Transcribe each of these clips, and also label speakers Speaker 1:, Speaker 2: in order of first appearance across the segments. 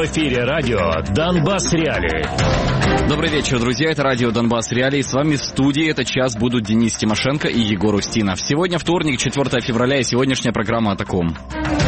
Speaker 1: В эфире радио «Донбасс Реалии».
Speaker 2: Добрый вечер, друзья. Это радио «Донбасс Реалии». С вами в студии этот час будут Денис Тимошенко и Егор Устинов. Сегодня вторник, 4 февраля, и сегодняшняя программа о таком.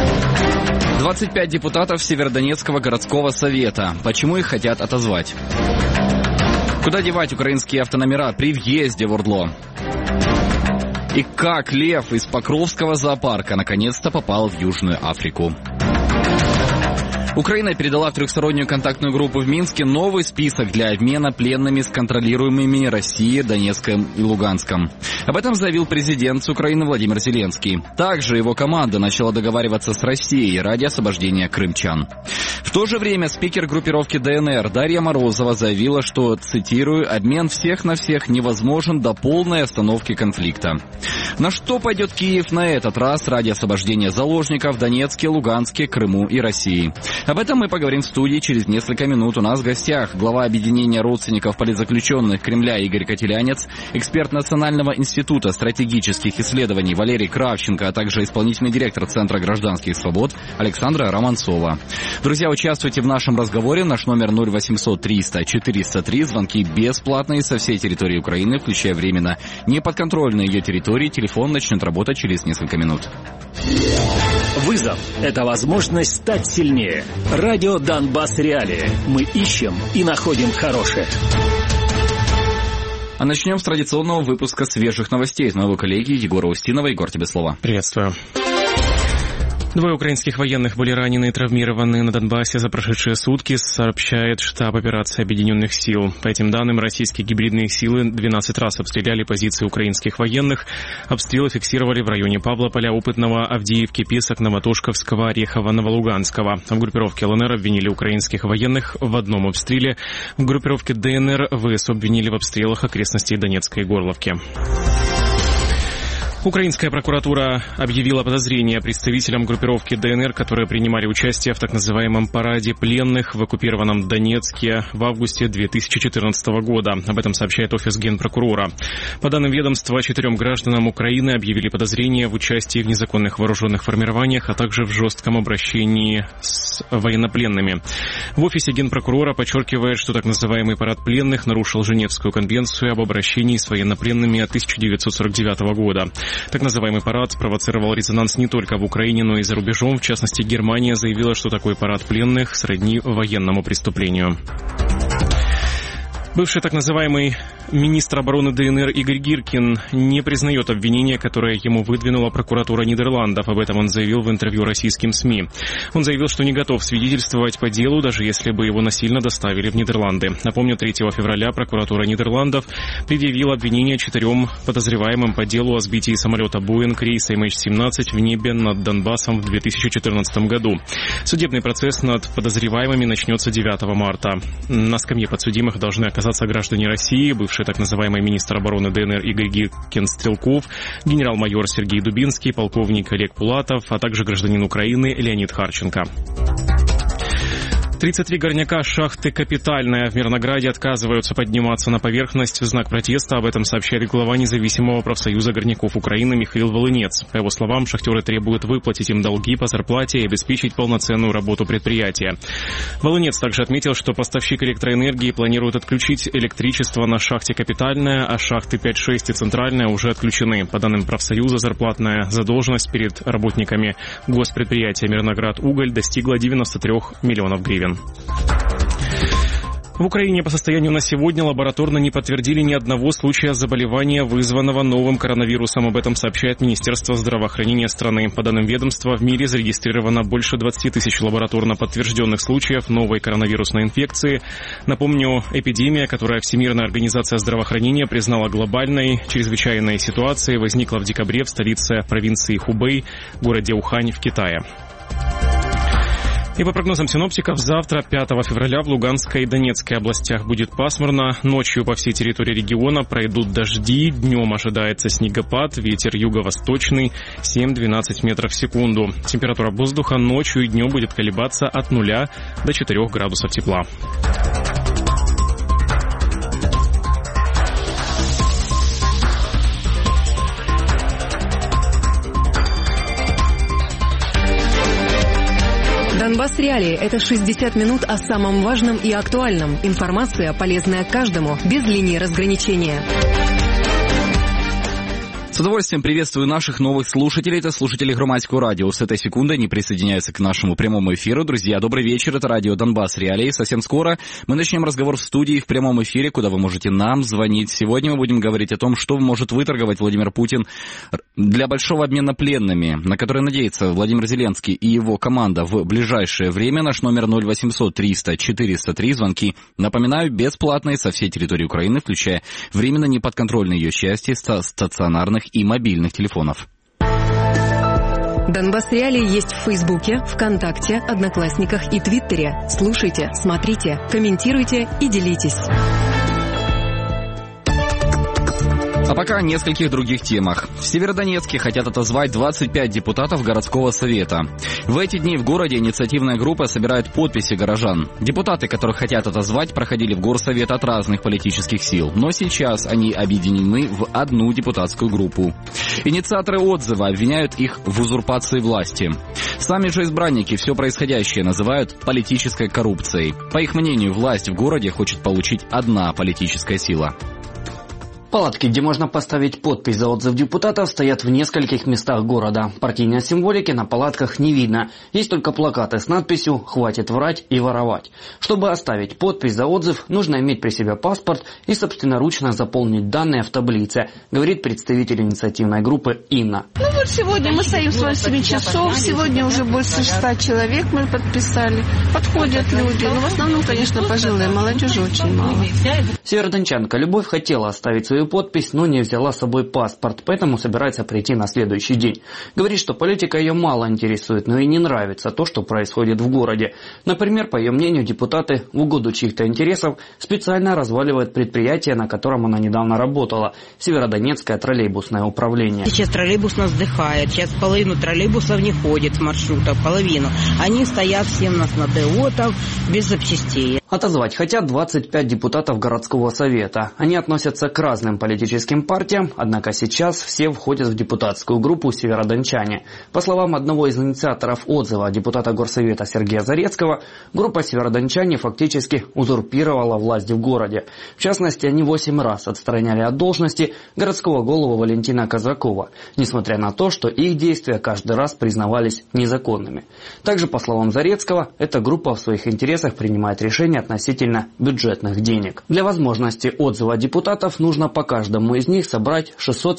Speaker 2: 25 депутатов Северодонецкого городского совета. Почему их хотят отозвать? Куда девать украинские автономера при въезде в Ордло? И как лев из Покровского зоопарка наконец-то попал в Южную Африку? Украина передала в трехстороннюю контактную группу в Минске новый список для обмена пленными с контролируемыми Россией Донецком и Луганском. Об этом заявил президент Украины Владимир Зеленский. Также его команда начала договариваться с Россией ради освобождения крымчан. В то же время спикер группировки ДНР Дарья Морозова заявила, что, цитирую, «обмен всех на всех невозможен до полной остановки конфликта». На что пойдет Киев на этот раз ради освобождения заложников в Донецке, Луганске, Крыму и России? Об этом мы поговорим в студии через несколько минут. У нас в гостях глава объединения родственников политзаключенных Кремля Игорь Котелянец, эксперт Национального института стратегических исследований Валерий Кравченко, а также исполнительный директор Центра гражданских свобод Александра Романцова. Друзья, участвуйте в нашем разговоре. Наш номер 0800 300 403. Звонки бесплатные со всей территории Украины, включая временно неподконтрольные ее территории. Телефон начнет работать через несколько минут.
Speaker 1: Вызов – это возможность стать сильнее. Радио «Донбасс Реалии». Мы ищем и находим хорошее.
Speaker 2: А начнем с традиционного выпуска свежих новостей. Из моего коллеги Егора Устинова. Егор, тебе слово.
Speaker 3: Приветствую. Двое украинских военных были ранены и травмированы на Донбассе за прошедшие сутки, сообщает штаб операции Объединенных сил. По этим данным, российские гибридные силы 12 раз обстреляли позиции украинских военных. Обстрелы фиксировали в районе Павлополя, Опытного, Авдеевки, Песок, Новотошковского, Орехова, Новолуганского. В группировке ЛНР обвинили украинских военных в одном обстреле. В группировке ДНР ВСУ обвинили в обстрелах окрестностей Донецкой Горловки. Украинская прокуратура объявила подозрение представителям группировки ДНР, которые принимали участие в так называемом параде пленных в оккупированном Донецке в августе 2014 года. Об этом сообщает офис Генпрокурора. По данным ведомства, 4 гражданам Украины объявили подозрение в участии в незаконных вооруженных формированиях, а также в жестком обращении с военнопленными. В офисе Генпрокурора подчеркивает, что так называемый парад пленных нарушил Женевскую конвенцию об обращении с военнопленными 1949 года. Так называемый парад спровоцировал резонанс не только в Украине, но и за рубежом. В частности, Германия заявила, что такой парад пленных сродни военному преступлению. Бывший так называемый министр обороны ДНР Игорь Гиркин не признает обвинения, которое ему выдвинула прокуратура Нидерландов. Об этом он заявил в интервью российским СМИ. Он заявил, что не готов свидетельствовать по делу, даже если бы его насильно доставили в Нидерланды. Напомню, 3 февраля прокуратура Нидерландов предъявила обвинение 4 подозреваемым по делу о сбитии самолета Боинг рейса MH17 в небе над Донбассом в 2014 году. Судебный процесс над подозреваемыми начнется 9 марта. На скамье подсудимых должны оказаться граждане России, бывший так называемый министр обороны ДНР Игорь Гиркин-Стрелков, генерал-майор Сергей Дубинский, полковник Олег Пулатов, а также гражданин Украины Леонид Харченко. 33 горняка шахты «Капитальная» в Мирнограде отказываются подниматься на поверхность в знак протеста. Об этом сообщает глава независимого профсоюза горняков Украины Михаил Волынец. По его словам, шахтеры требуют выплатить им долги по зарплате и обеспечить полноценную работу предприятия. Волынец также отметил, что поставщик электроэнергии планирует отключить электричество на шахте «Капитальная», а шахты 5-6 и «Центральная» уже отключены. По данным профсоюза, зарплатная задолженность перед работниками госпредприятия «Мирноград-Уголь» достигла 93 миллионов гривен. В Украине по состоянию на сегодня лабораторно не подтвердили ни одного случая заболевания, вызванного новым коронавирусом. Об этом сообщает Министерство здравоохранения страны. По данным ведомства, в мире зарегистрировано больше 20 тысяч лабораторно подтвержденных случаев новой коронавирусной инфекции. Напомню, эпидемия, которая Всемирная организация здравоохранения признала глобальной, чрезвычайной ситуацией, возникла в декабре в столице провинции Хубэй, городе Ухань в Китае. И по прогнозам синоптиков, завтра, 5 февраля, в Луганской и Донецкой областях будет пасмурно. Ночью по всей территории региона пройдут дожди. Днем ожидается снегопад, ветер юго-восточный 7-12 метров в секунду. Температура воздуха ночью и днем будет колебаться от 0 до 4 градусов тепла.
Speaker 4: Донбасс Реалии – это 60 минут о самом важном и актуальном. Информация, полезная каждому, без линии разграничения.
Speaker 2: С удовольствием приветствую наших новых слушателей. Это слушатели Громадского радио. С этой секунды они присоединяются к нашему прямому эфиру. Друзья, добрый вечер. Это радио Донбасс Реалии. Совсем скоро мы начнем разговор в студии в прямом эфире, куда вы можете нам звонить. Сегодня мы будем говорить о том, что может выторговать Владимир Путин для большого обмена пленными, на который надеется Владимир Зеленский и его команда в ближайшее время. Наш номер 0800 300 403. Звонки, напоминаю, бесплатные со всей территории Украины, включая временно неподконтрольные ее части, стационарных и мобильных телефонов.
Speaker 4: Донбасс Реалии есть в Фейсбуке, ВКонтакте, Одноклассниках и Твиттере. Слушайте, смотрите, комментируйте и делитесь.
Speaker 2: А пока о нескольких других темах. В Северодонецке хотят отозвать 25 депутатов городского совета. В эти дни в городе инициативная группа собирает подписи горожан. Депутаты, которых хотят отозвать, проходили в горсовет от разных политических сил. Но сейчас они объединены в одну депутатскую группу. Инициаторы отзыва обвиняют их в узурпации власти. Сами же избранники все происходящее называют политической коррупцией. По их мнению, власть в городе хочет получить одна политическая сила.
Speaker 5: Палатки, где можно поставить подпись за отзыв депутатов, стоят в нескольких местах города. Партийной символики на палатках не видно. Есть только плакаты с надписью «Хватит врать и воровать». Чтобы оставить подпись за отзыв, нужно иметь при себе паспорт и собственноручно заполнить данные в таблице, говорит представитель инициативной группы Инна.
Speaker 6: Вот сегодня мы стоим с 8 часов, сегодня уже больше 100 человек мы подписали. Подходят люди, но в основном, конечно, пожилые, молодежи очень мало.
Speaker 5: Северодончанка Любовь хотела оставить свою подпись, но не взяла с собой паспорт, поэтому собирается прийти на следующий день. Говорит, что политика ее мало интересует, но и не нравится то, что происходит в городе. Например, по ее мнению, депутаты в угоду чьих-то интересов специально разваливают предприятие, на котором она недавно работала – Северодонецкое троллейбусное управление.
Speaker 7: Сейчас троллейбус нас вздыхает, сейчас половину троллейбусов не ходит с маршрутов, половину. Они стоят все у нас на ДО там, без запчастей.
Speaker 5: Отозвать хотят 25 депутатов городского совета. Они относятся к разным политическим партиям, однако сейчас все входят в депутатскую группу «Северодончане». По словам одного из инициаторов отзыва депутата горсовета Сергея Зарецкого, группа «Северодончане» фактически узурпировала власть в городе. В частности, они 8 раз отстраняли от должности городского голову Валентина Казакова, несмотря на то, что их действия каждый раз признавались незаконными. Также, по словам Зарецкого, эта группа в своих интересах принимает решения относительно бюджетных денег. Для возможности отзыва депутатов нужно по каждому из них собрать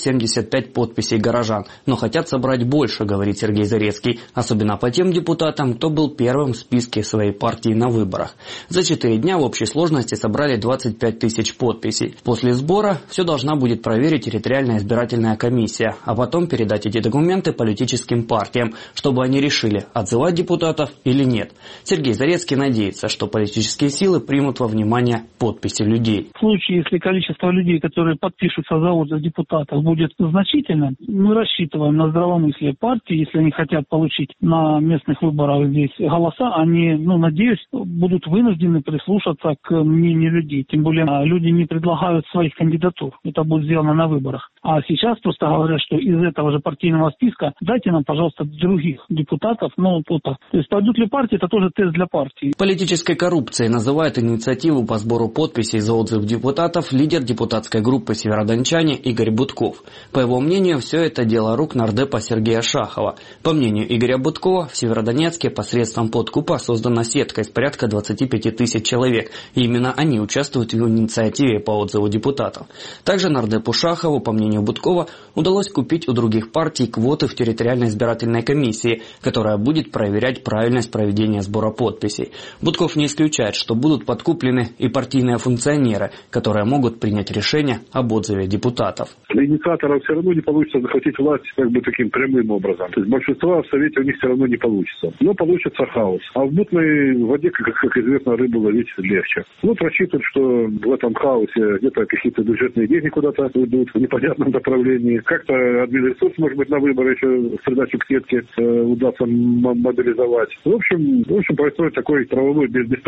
Speaker 5: 675 подписей горожан, но хотят собрать больше, говорит Сергей Зарецкий, особенно по тем депутатам, кто был первым в списке своей партии на выборах. За 4 дня в общей сложности собрали 25 тысяч подписей. После сбора все должна будет проверить территориальная избирательная комиссия, а потом передать эти документы политическим партиям, чтобы они решили, отзывать депутатов или нет. Сергей Зарецкий надеется, что политические силы примут во внимание подписи людей.
Speaker 8: В случае, если количество людей, которые подпишутся за отзыв депутатов, будет значительно, мы рассчитываем на здравомыслие партии. Если они хотят получить на местных выборах здесь голоса, они, надеюсь, будут вынуждены прислушаться к мнению людей. Тем более люди не предлагают своих кандидатур. Это будет сделано на выборах. А сейчас просто говорят, что из этого же партийного списка дайте нам, пожалуйста, других депутатов. То есть пойдут ли партии, это тоже тест для партии.
Speaker 5: Политической коррупцией называет инициативу по сбору подписей за отзыв депутатов лидер депутатской группы «Северодончане» Игорь Будков. По его мнению, все это дело рук нардепа Сергея Шахова. По мнению Игоря Будкова, в Северодонецке посредством подкупа создана сетка из порядка 25 тысяч человек, и именно они участвуют в инициативе по отзыву депутатов. Также нардепу Шахову, по мнению Будкова, удалось купить у других партий квоты в территориальной избирательной комиссии, которая будет проверять правильность проведения сбора подписей. Будков не исключает, что будут подкуплены и партийные функционеры, которые могут принять решение об отзыве депутатов.
Speaker 9: Инициаторам все равно не получится захватить власть таким прямым образом. То есть большинство в Совете у них все равно не получится. Но получится хаос. А в мутной воде, как известно, рыбу ловить легче. Рассчитывают, что в этом хаосе где-то какие-то бюджетные деньги куда-то уйдут в непонятном направлении. Как-то админресурс, может быть, на выборы еще в придачу к сетке удастся мобилизовать. В общем, происходит такой правовой беспредел. Я бы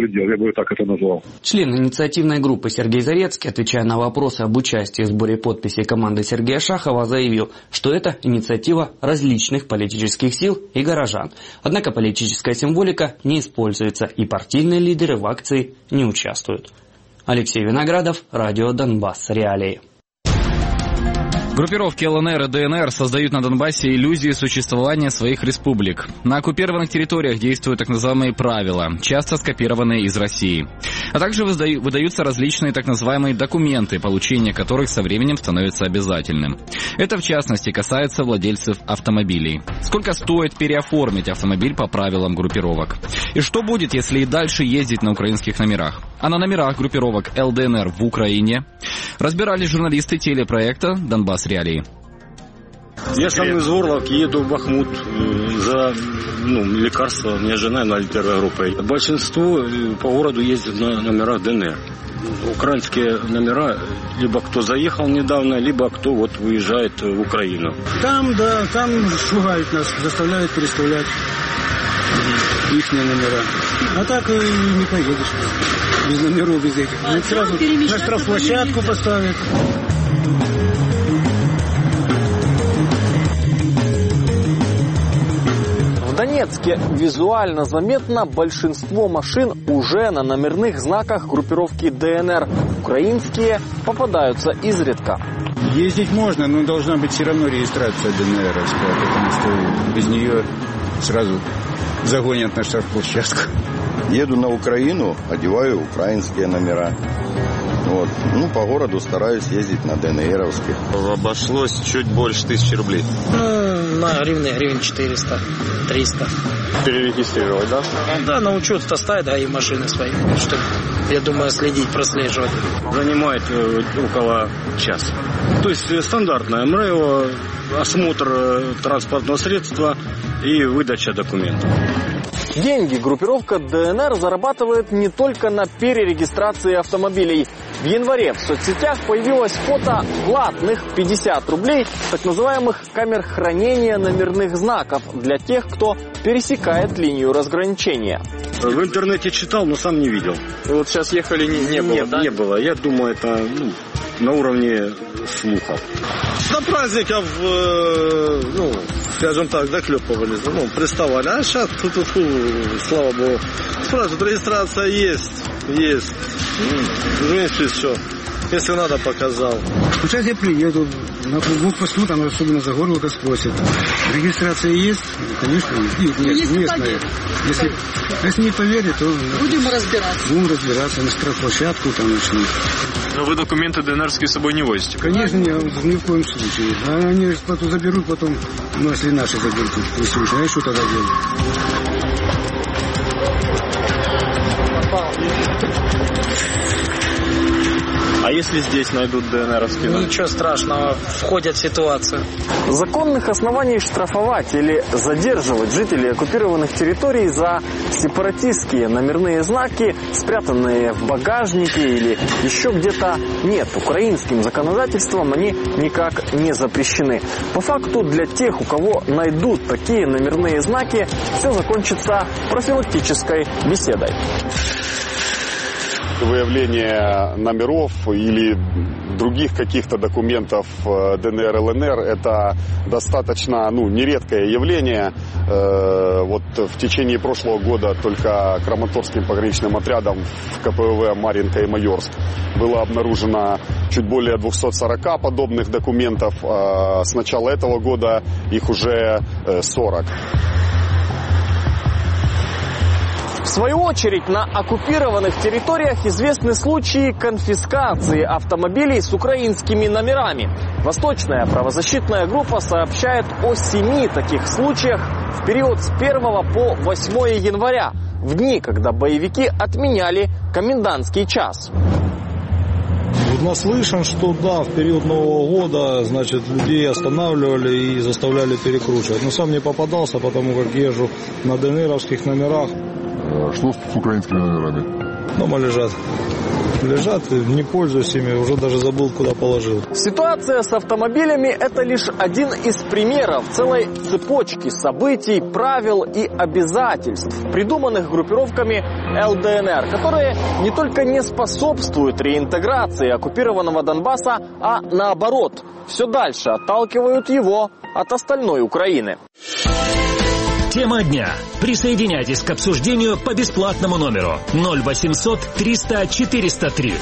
Speaker 9: бы так это назвал.
Speaker 5: Член инициативной группы Сергей Зарецкий, отвечая на вопросы об участии в сборе подписей команды Сергея Шахова, заявил, что это инициатива различных политических сил и горожан. Однако политическая символика не используется, и партийные лидеры в акции не участвуют. Алексей Виноградов, радио «Донбасс. Реалии».
Speaker 2: Группировки ЛНР и ДНР создают на Донбассе иллюзии существования своих республик. На оккупированных территориях действуют так называемые правила, часто скопированные из России. А также выдаются различные так называемые документы, получение которых со временем становится обязательным. Это в частности касается владельцев автомобилей. Сколько стоит переоформить автомобиль по правилам группировок? И что будет, если и дальше ездить на украинских номерах? А на номерах группировок ЛДНР в Украине разбирались журналисты телепроекта «Донбасс Реалии».
Speaker 10: Я сам из Горловки еду в Бахмут за лекарства. У меня жена 01 группой. Большинство по городу ездит на номерах ДНР. Украинские номера, либо кто заехал недавно, либо кто вот выезжает в Украину.
Speaker 11: Там шугают нас, заставляют переставлять их номера. А так не поедешь. Без номеров, без этих. Сразу на штрафплощадку поставят.
Speaker 12: В Донецке визуально заметно большинство машин уже на номерных знаках группировки ДНР. Украинские попадаются изредка.
Speaker 11: Ездить можно, но должна быть все равно регистрация ДНРовская, потому что без нее сразу загонят на штрафплощадку.
Speaker 13: Еду на Украину, одеваю украинские номера. Вот. По городу стараюсь ездить на ДНРовских.
Speaker 10: Обошлось чуть больше 1000 рублей.
Speaker 14: На гривен 400-300.
Speaker 10: Перерегистрировать, да?
Speaker 14: Да, на учет-то ставят, и машины свои, чтобы, я думаю, следить, прослеживать.
Speaker 10: Занимает около часа. То есть стандартное МРЭО, осмотр транспортного средства и выдача документов.
Speaker 12: Деньги группировка ДНР зарабатывает не только на перерегистрации автомобилей. В январе в соцсетях появилось фото платных 50 рублей так называемых камер хранения номерных знаков для тех, кто пересекает линию разграничения.
Speaker 10: В интернете читал, но сам не видел.
Speaker 12: Вот сейчас ехали, не было, да?
Speaker 10: Не было. Я думаю, это на уровне слухов.
Speaker 15: На праздников, скажем так, доклепывали, приставали. А сейчас, слава богу, спрашивают, регистрация есть. Вместе все. Если надо, показал.
Speaker 11: Сейчас я приеду на блокпосту, там особенно за Горловка спросят. Регистрация есть? Конечно, нет, местная. Если не поверят, то...
Speaker 16: Будем разбираться
Speaker 11: на штрафплощадку там начнем.
Speaker 3: Но вы документы ДНРские с собой не возите?
Speaker 11: Конечно, ни в коем случае. А они потом заберут, если наши заберут, а что тогда делать?
Speaker 10: А если здесь найдут ДНРовские?
Speaker 14: Ничего страшного, входят в ситуацию.
Speaker 12: Законных оснований штрафовать или задерживать жителей оккупированных территорий за сепаратистские номерные знаки, спрятанные в багажнике или еще где-то, нет. Украинским законодательством они никак не запрещены. По факту, для тех, у кого найдут такие номерные знаки, все закончится профилактической беседой.
Speaker 17: Выявление номеров или других каких-то документов ДНР, ЛНР – это достаточно нередкое явление. Вот в течение прошлого года только Краматорским пограничным отрядом в КПВВ Марьинка и Майорск было обнаружено чуть более 240 подобных документов. С начала этого года их уже 40.
Speaker 12: В свою очередь, на оккупированных территориях известны случаи конфискации автомобилей с украинскими номерами. Восточная правозащитная группа сообщает о 7 таких случаях в период с 1 по 8 января, в дни, когда боевики отменяли комендантский час.
Speaker 18: Наслышан, что да, в период Нового года, людей останавливали и заставляли перекручивать. Но сам не попадался, потому как езжу на ДНРовских номерах.
Speaker 19: Что с украинскими номерами?
Speaker 18: Дома лежат. Лежат, не пользуюсь ими, уже даже забыл, куда положил.
Speaker 12: Ситуация с автомобилями – это лишь один из примеров целой цепочки событий, правил и обязательств, придуманных группировками ЛДНР, которые не только не способствуют реинтеграции оккупированного Донбасса, а наоборот, все дальше отталкивают его от остальной Украины.
Speaker 1: Тема дня. Присоединяйтесь к обсуждению по бесплатному номеру 0800 300 403.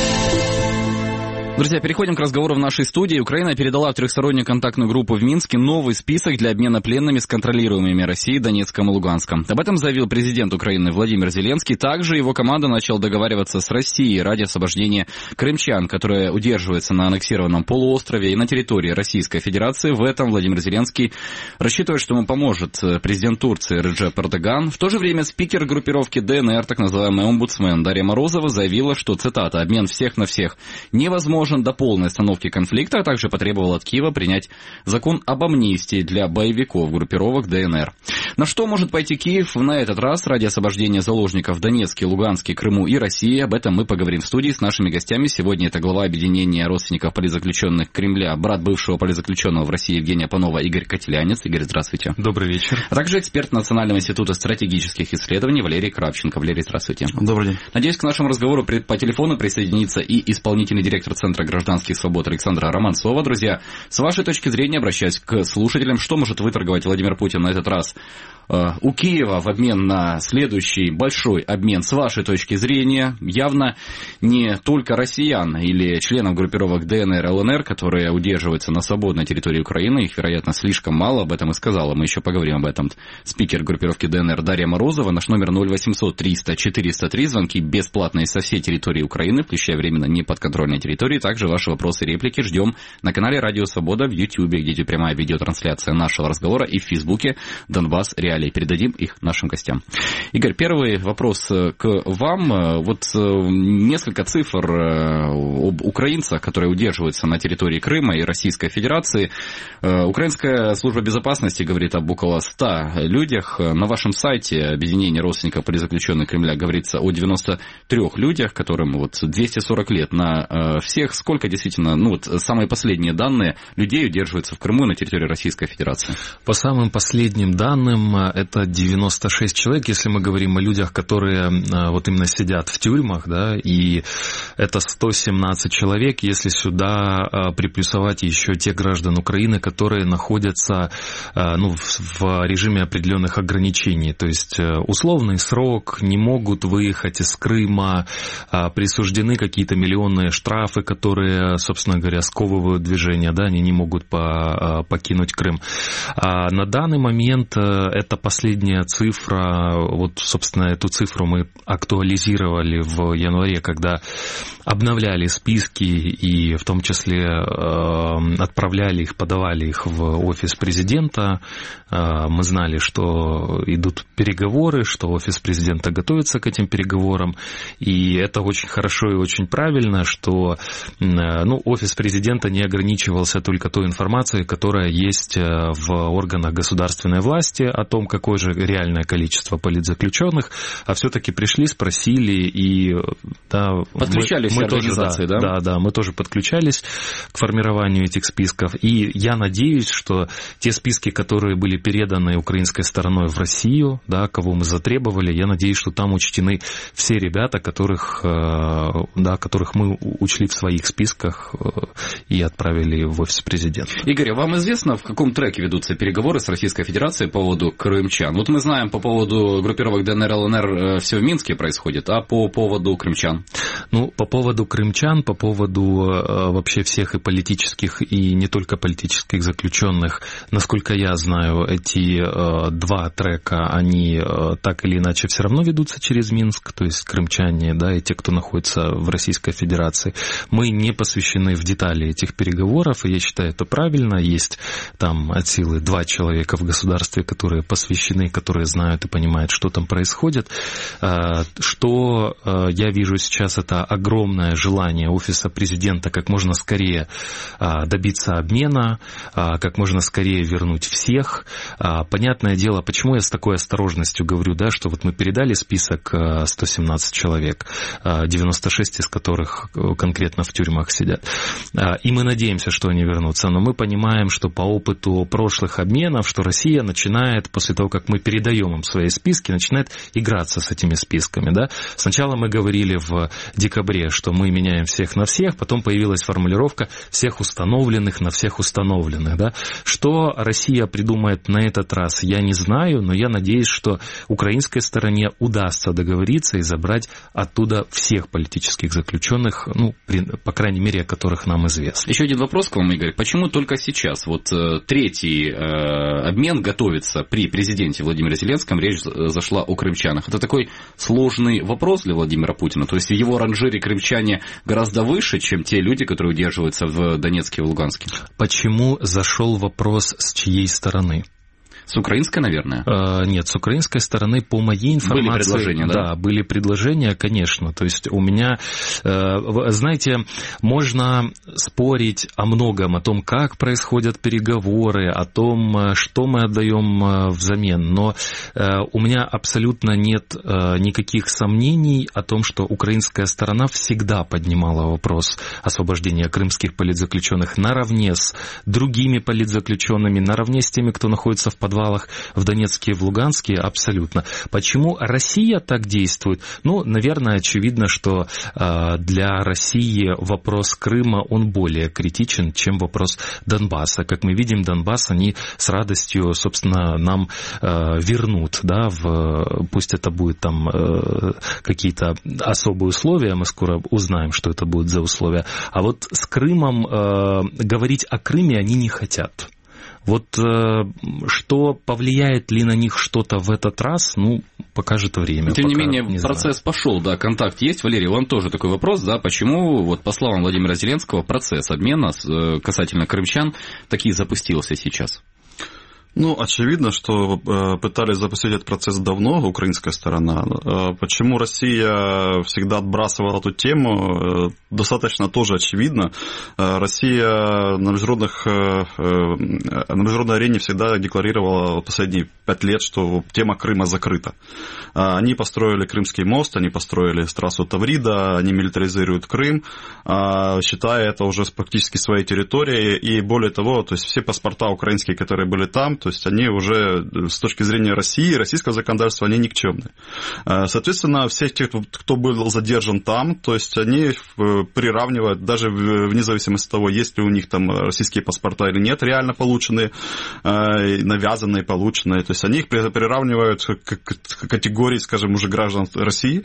Speaker 2: Друзья, переходим к разговору в нашей студии. Украина передала в трехстороннюю контактную группу в Минске новый список для обмена пленными с контролируемыми Россией Донецком и Луганском. Об этом заявил президент Украины Владимир Зеленский. Также его команда начала договариваться с Россией ради освобождения крымчан, которые удерживаются на аннексированном полуострове и на территории Российской Федерации. В этом Владимир Зеленский рассчитывает, что ему поможет президент Турции Реджеп Эрдоган. В то же время спикер группировки ДНР, так называемый омбудсмен Дарья Морозова, заявила, что, цитата, «обмен всех на всех невозможен до полной остановки конфликта», а также потребовал от Киева принять закон об амнистии для боевиков группировок ДНР. На что может пойти Киев на этот раз ради освобождения заложников в Донецке, Луганске, Крыму и России? Об этом мы поговорим в студии с нашими гостями. Сегодня это глава объединения родственников политзаключенных Кремля, брат бывшего политзаключенного в России Евгения Панова Игорь Котелянец. Игорь, здравствуйте.
Speaker 3: Добрый вечер.
Speaker 2: А также эксперт Национального института стратегических исследований Валерий Кравченко. Валерий, здравствуйте.
Speaker 19: Добрый день.
Speaker 2: Надеюсь, к нашему разговору по телефону присоединится и исполнительный директор Центра гражданских свобод Александра Романцова. Друзья, с вашей точки зрения, обращаюсь к слушателям, что может выторговать Владимир Путин на этот раз у Киева в обмен на следующий большой обмен, с вашей точки зрения, явно не только россиян или членов группировок ДНР, ЛНР, которые удерживаются на свободной территории Украины, их, вероятно, слишком мало, об этом и сказала, мы еще поговорим об этом, спикер группировки ДНР Дарья Морозова, наш номер 0800 300 403, звонки бесплатные со всей территории Украины, включая временно неподконтрольные территории, также ваши вопросы и реплики ждем на канале Радио Свобода в YouTube, где идет прямая видеотрансляция нашего разговора, и в Фейсбуке Донбасс Реалии. Передадим их нашим гостям. Игорь, первый вопрос к вам. Вот несколько цифр об украинцах, которые удерживаются на территории Крыма и Российской Федерации. Украинская служба безопасности говорит об около 100 людях. На вашем сайте объединения родственников политзаключенных Кремля говорится о 93 людях, которым вот 240 лет. На всех сколько действительно, ну вот самые последние данные, людей удерживаются в Крыму и на территории Российской Федерации?
Speaker 19: По самым последним данным, это 96 человек, если мы говорим о людях, которые вот именно сидят в тюрьмах, да, и это 117 человек, если сюда приплюсовать еще те граждан Украины, которые находятся в режиме определенных ограничений, то есть условный срок, не могут выехать из Крыма, присуждены какие-то миллионные штрафы, которые, собственно говоря, сковывают движение, да, они не могут покинуть Крым. На данный момент это последняя цифра, вот, собственно, эту цифру мы актуализировали в январе, когда обновляли списки и в том числе отправляли их, подавали их в офис президента. Мы знали, что идут переговоры, что офис президента готовится к этим переговорам, и это очень хорошо и очень правильно, что офис президента не ограничивался только той информацией, которая есть в органах государственной власти о том, какое же реальное количество политзаключенных, а все-таки пришли, спросили и
Speaker 2: подключались все организации, да?
Speaker 19: Да, мы тоже подключались к формированию этих списков, и я надеюсь, что те списки, которые были переданы украинской стороной в Россию, да, кого мы затребовали, я надеюсь, что там учтены все ребята, которых мы учли в своих списках и отправили в офис президента.
Speaker 2: Игорь, вам известно, в каком треке ведутся переговоры с Российской Федерацией по поводу крымчан? Вот мы знаем, по поводу группировок ДНР, ЛНР все в Минске происходит, а по поводу крымчан?
Speaker 19: По поводу крымчан, по поводу вообще всех и политических, и не только политических заключенных, насколько я знаю, эти два трека, они так или иначе все равно ведутся через Минск, то есть крымчане, да, и те, кто находится в Российской Федерации. Мы не посвящены в детали этих переговоров, и я считаю, это правильно. Есть там от силы 2 человека в государстве, которые посвящены посвящены, которые знают и понимают, что там происходит. Что я вижу сейчас, это огромное желание Офиса президента как можно скорее добиться обмена, как можно скорее вернуть всех. Понятное дело, почему я с такой осторожностью говорю, да, что вот мы передали список 117 человек, 96 из которых конкретно в тюрьмах сидят. И мы надеемся, что они вернутся. Но мы понимаем, что по опыту прошлых обменов, что Россия начинает, после того, как мы передаем им свои списки, начинает играться с этими списками. Да? Сначала мы говорили в декабре, что мы меняем всех на всех, потом появилась формулировка «всех установленных на всех установленных». Да? Что Россия придумает на этот раз, я не знаю, но я надеюсь, что украинской стороне удастся договориться и забрать оттуда всех политических заключенных, ну, по крайней мере, о которых нам известно.
Speaker 2: Еще один вопрос к вам, Игорь. Почему только сейчас? Вот третий обмен готовится при президенте Владимире Зеленском, речь зашла о крымчанах. Это такой сложный вопрос для Владимира Путина. То есть в его ранжире крымчане гораздо выше, чем те люди, которые удерживаются в Донецке и в Луганске.
Speaker 19: Почему зашел вопрос с чьей стороны?
Speaker 2: С украинской, наверное?
Speaker 19: Нет, с украинской стороны, по моей информации...
Speaker 2: Были предложения, да?
Speaker 19: Да, были предложения, конечно. То есть у меня, знаете, можно спорить о многом, о том, как происходят переговоры, о том, что мы отдаем взамен. Но у меня абсолютно нет никаких сомнений о том, что украинская сторона всегда поднимала вопрос освобождения крымских политзаключенных наравне с другими политзаключенными, наравне с теми, кто находится в подвалах в Донецке и в Луганске, абсолютно. Почему Россия так действует? Ну, наверное, очевидно, что для России вопрос Крыма, он более критичен, чем вопрос Донбасса. Как мы видим, Донбасс они с радостью, собственно, нам вернут, да, пусть это будет там какие-то особые условия, мы скоро узнаем, что это будет за условия. А вот с Крымом говорить о Крыме они не хотят. Вот что повлияет ли на них что-то в этот раз, ну, покажет время.
Speaker 2: Тем не менее, процесс пошел, да, контакт есть. Валерий, вам тоже такой вопрос, да, почему, вот по словам Владимира Зеленского, процесс обмена касательно крымчан таки запустился сейчас?
Speaker 20: Ну, очевидно, что пытались запустить этот процесс давно, украинская сторона. Почему Россия всегда отбрасывала эту тему, достаточно тоже очевидно. Россия на международной арене всегда декларировала последние 5 лет, что тема Крыма закрыта. Они построили Крымский мост, они построили трассу Таврида, они милитаризируют Крым, считая это уже практически своей территорией. И более того, то есть все паспорта украинские, которые были там, то есть они уже с точки зрения России, российского законодательства, они никчемны. Соответственно, всех тех, кто был задержан там, то есть они приравнивают, даже вне зависимости от того, есть ли у них там российские паспорта или нет, реально полученные, навязанные, полученные, то есть они их приравнивают к категории, скажем, уже граждан России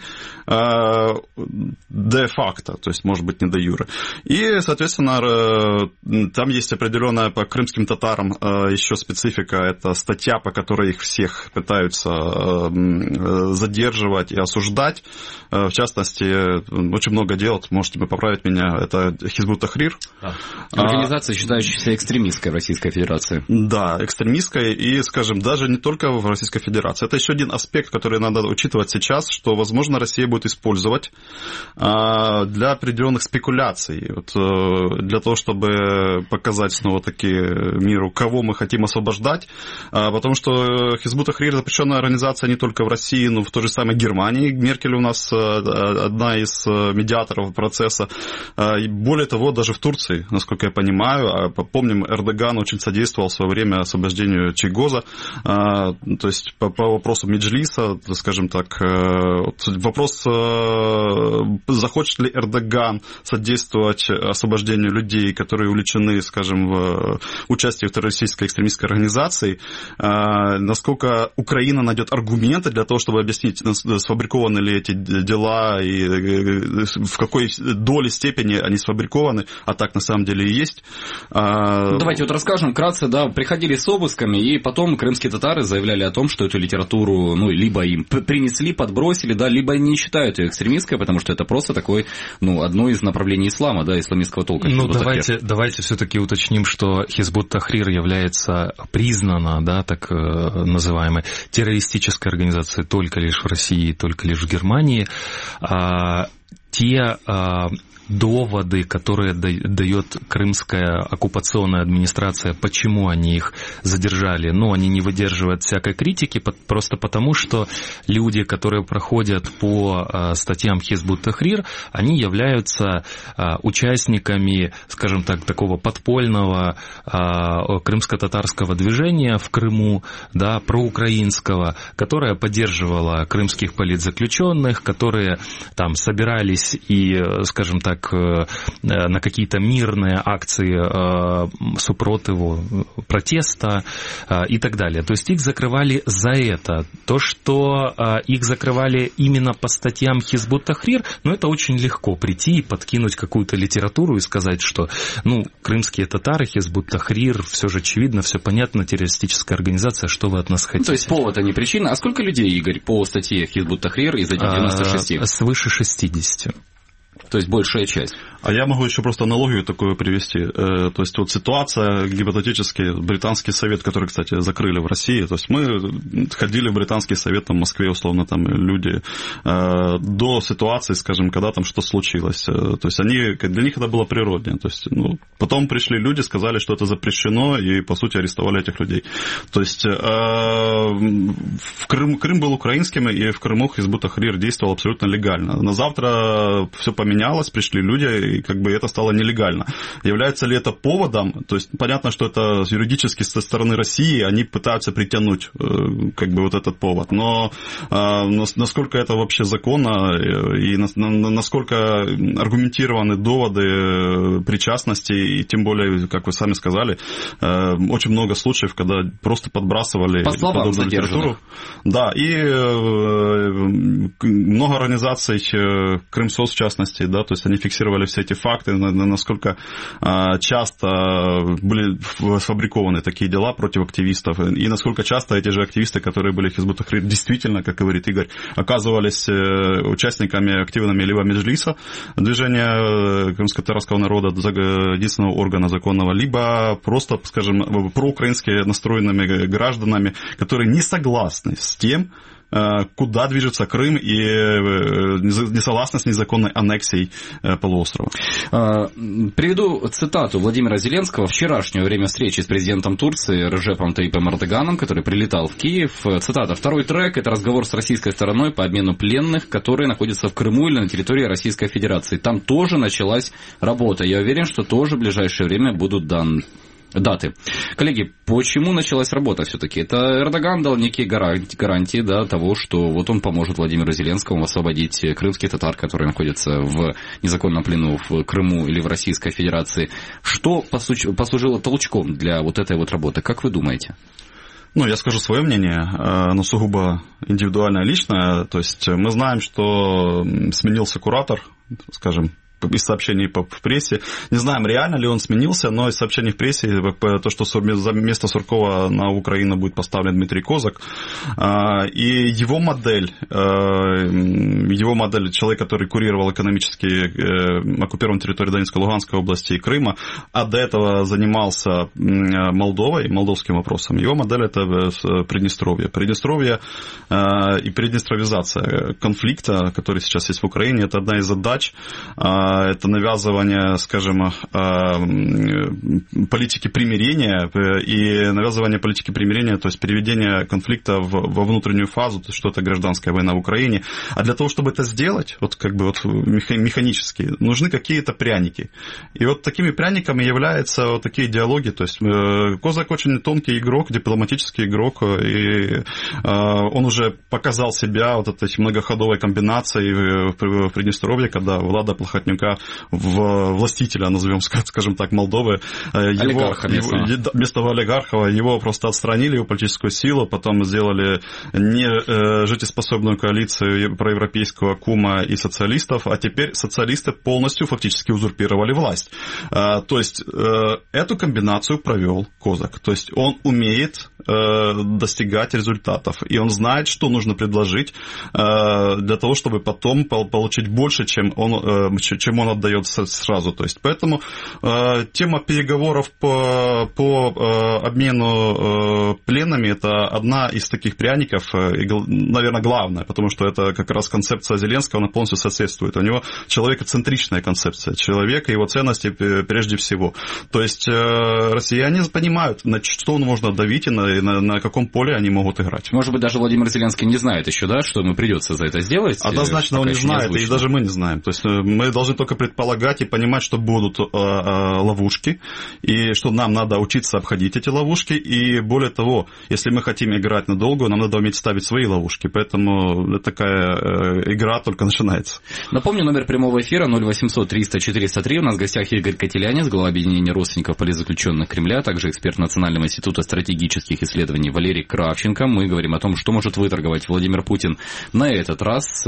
Speaker 20: де-факто, то есть, может быть, не де-юре. И, соответственно, там есть определенная по крымским татарам еще специфика, это статья, по которой их всех пытаются задерживать и осуждать. В частности, очень много дел, можете поправить меня, это Хизбут Тахрир.
Speaker 2: Да. Организация, считающаяся экстремистской в Российской Федерации.
Speaker 20: Да, экстремистской и, скажем, даже не только в Российской Федерации. Это еще один аспект, который надо учитывать сейчас, что, возможно, Россия будет использовать для определенных спекуляций, вот, для того, чтобы показать снова-таки миру, кого мы хотим освобождать, потому что Хизбут Тахрир запрещенная организация не только в России, но в той же самой Германии. Меркель у нас одна из медиаторов процесса. Более того, даже в Турции, насколько я понимаю, помним, Эрдоган очень содействовал в свое время освобождению Чайгоза, то есть по вопросу Меджлиса, скажем так, вопрос, захочет ли Эрдоган содействовать освобождению людей, которые увлечены, скажем, в участии в террористической экстремистской организации, насколько Украина найдет аргументы для того, чтобы объяснить, сфабрикованы ли эти дела и в какой доле степени они сфабрикованы, а так на самом деле и есть.
Speaker 2: Давайте вот расскажем вкратце, да, приходили с обысками, и потом крымские татары заявляли о том, что эту литературу, ну, либо им принесли, подбросили, да, либо они не считают ее экстремистской, потому что это просто такой, ну, одно из направлений ислама, да, исламистского толка.
Speaker 19: Ну, давайте все-таки уточним, что Хизбут Тахрир является признанным признана, да, так называемой террористической организацией только лишь в России, только лишь в Германии, те доводы, которые дает крымская оккупационная администрация, почему они их задержали, они не выдерживают всякой критики, просто потому, что люди, которые проходят по статьям Хизбут Тахрир, они являются участниками, скажем так, такого подпольного крымско-татарского движения в Крыму, да, проукраинского, которое поддерживало крымских политзаключенных, которые там собирались и, скажем так, на какие-то мирные акции супротиву, протеста и так далее. То есть их закрывали за это. То, что их закрывали именно по статьям Хизбут Тахрир, это очень легко прийти и подкинуть какую-то литературу и сказать, что крымские татары, Хизбут Тахрир, все же очевидно, все понятно, террористическая организация, что вы от нас хотите.
Speaker 2: То есть повод, а не причина. А сколько людей, Игорь, по статье Хизбут Тахрир из этих 96?
Speaker 19: Свыше 60.
Speaker 2: То есть большая часть.
Speaker 20: А я могу еще просто аналогию такую привести. То есть вот ситуация, гипотетически, британский совет, который, кстати, закрыли в России. То есть мы ходили в британский совет там, в Москве, условно, там люди до ситуации, скажем, когда там что случилось. То есть для них это было природнее. То есть, потом пришли люди, сказали, что это запрещено, и, по сути, арестовали этих людей. То есть Крым был украинским, и в Крыму Хизбут Тахрир действовал абсолютно легально. На завтра все поменялось, пришли люди, и это стало нелегально. Является ли это поводом? То есть понятно, что это юридически со стороны России они пытаются притянуть вот этот повод. Но насколько это вообще законно и насколько аргументированы доводы причастности, и тем более, как вы сами сказали, очень много случаев, когда просто подбрасывали
Speaker 2: по словам задержанных.
Speaker 20: Да, и много организаций, Крымсоц в частности, да, то есть они фиксировали все эти факты, насколько часто были сфабрикованы такие дела против активистов, и насколько часто эти же активисты, которые были в Хизбут Тахрир, действительно, как говорит Игорь, оказывались участниками активными либо Меджлиса, движения крымско-татарского народа, единственного органа законного, либо просто, скажем, проукраински настроенными гражданами, которые не согласны с тем, куда движется Крым, и не согласны с незаконной аннексией полуострова.
Speaker 2: Приведу цитату Владимира Зеленского вчерашнего время встречи с президентом Турции Реджепом Таипом Эрдоганом, который прилетал в Киев. Цитата. «Второй трек – это разговор с российской стороной по обмену пленных, которые находятся в Крыму или на территории Российской Федерации. Там тоже началась работа. Я уверен, что тоже в ближайшее время будут даты». Коллеги, почему началась работа все-таки? Это Эрдоган дал некие гарантии того, что вот он поможет Владимиру Зеленскому освободить крымских татар, которые находятся в незаконном плену в Крыму или в Российской Федерации. Что послужило толчком для вот этой вот работы? Как вы думаете?
Speaker 20: Я скажу свое мнение, оно сугубо индивидуальное, личное. То есть мы знаем, что сменился куратор, скажем, из сообщений в прессе. Не знаем, реально ли он сменился, но из сообщений в прессе, то, что вместо Суркова на Украину будет поставлен Дмитрий Козак, и его модель, человек, который курировал экономически оккупированную территорию Донецкой, Луганской области и Крыма, а до этого занимался Молдовой, молдовским вопросом. Его модель – это Приднестровье. Приднестровье и приднестровизация конфликта, который сейчас есть в Украине, это одна из задач. Это навязывание, скажем, политики примирения, и навязывание политики примирения, то есть переведение конфликта во внутреннюю фазу, то есть что это гражданская война в Украине. А для того, чтобы это сделать, механически, нужны какие-то пряники. И вот такими пряниками являются вот такие диалоги. То есть Козак очень тонкий игрок, дипломатический игрок, и он уже показал себя вот этой многоходовой комбинацией в Приднестровье, когда Влада Плохотнюка, властителя, назовем, скажем так, Молдовы, местного олигарха, его просто отстранили, его политическую силу, потом сделали нежитеспособную коалицию проевропейского КУМа и социалистов, а теперь социалисты полностью фактически узурпировали власть. То есть эту комбинацию провел Козак. То есть он умеет достигать результатов, и он знает, что нужно предложить для того, чтобы потом получить больше, чем чем он отдает сразу. То есть, поэтому тема переговоров по обмену пленными – это одна из таких пряников, наверное, главная, потому что это как раз концепция Зеленского, она полностью соответствует. У него человекоцентричная концепция человека, его ценности прежде всего. То есть россияне понимают, на что можно давить и на каком поле они могут играть.
Speaker 2: Может быть, даже Владимир Зеленский не знает еще, да, что ему придется за это сделать?
Speaker 20: Однозначно он не знает, и даже мы не знаем. То есть мы должны только предполагать и понимать, что будут ловушки, и что нам надо учиться обходить эти ловушки, и более того, если мы хотим играть надолго, нам надо уметь ставить свои ловушки, поэтому такая игра только начинается.
Speaker 2: Напомню, номер прямого эфира 0800 300 403. У нас в гостях Игорь Котелянец, глава объединения родственников политзаключенных Кремля, также эксперт Национального института стратегических исследований Валерий Кравченко. Мы говорим о том, что может выторговать Владимир Путин на этот раз.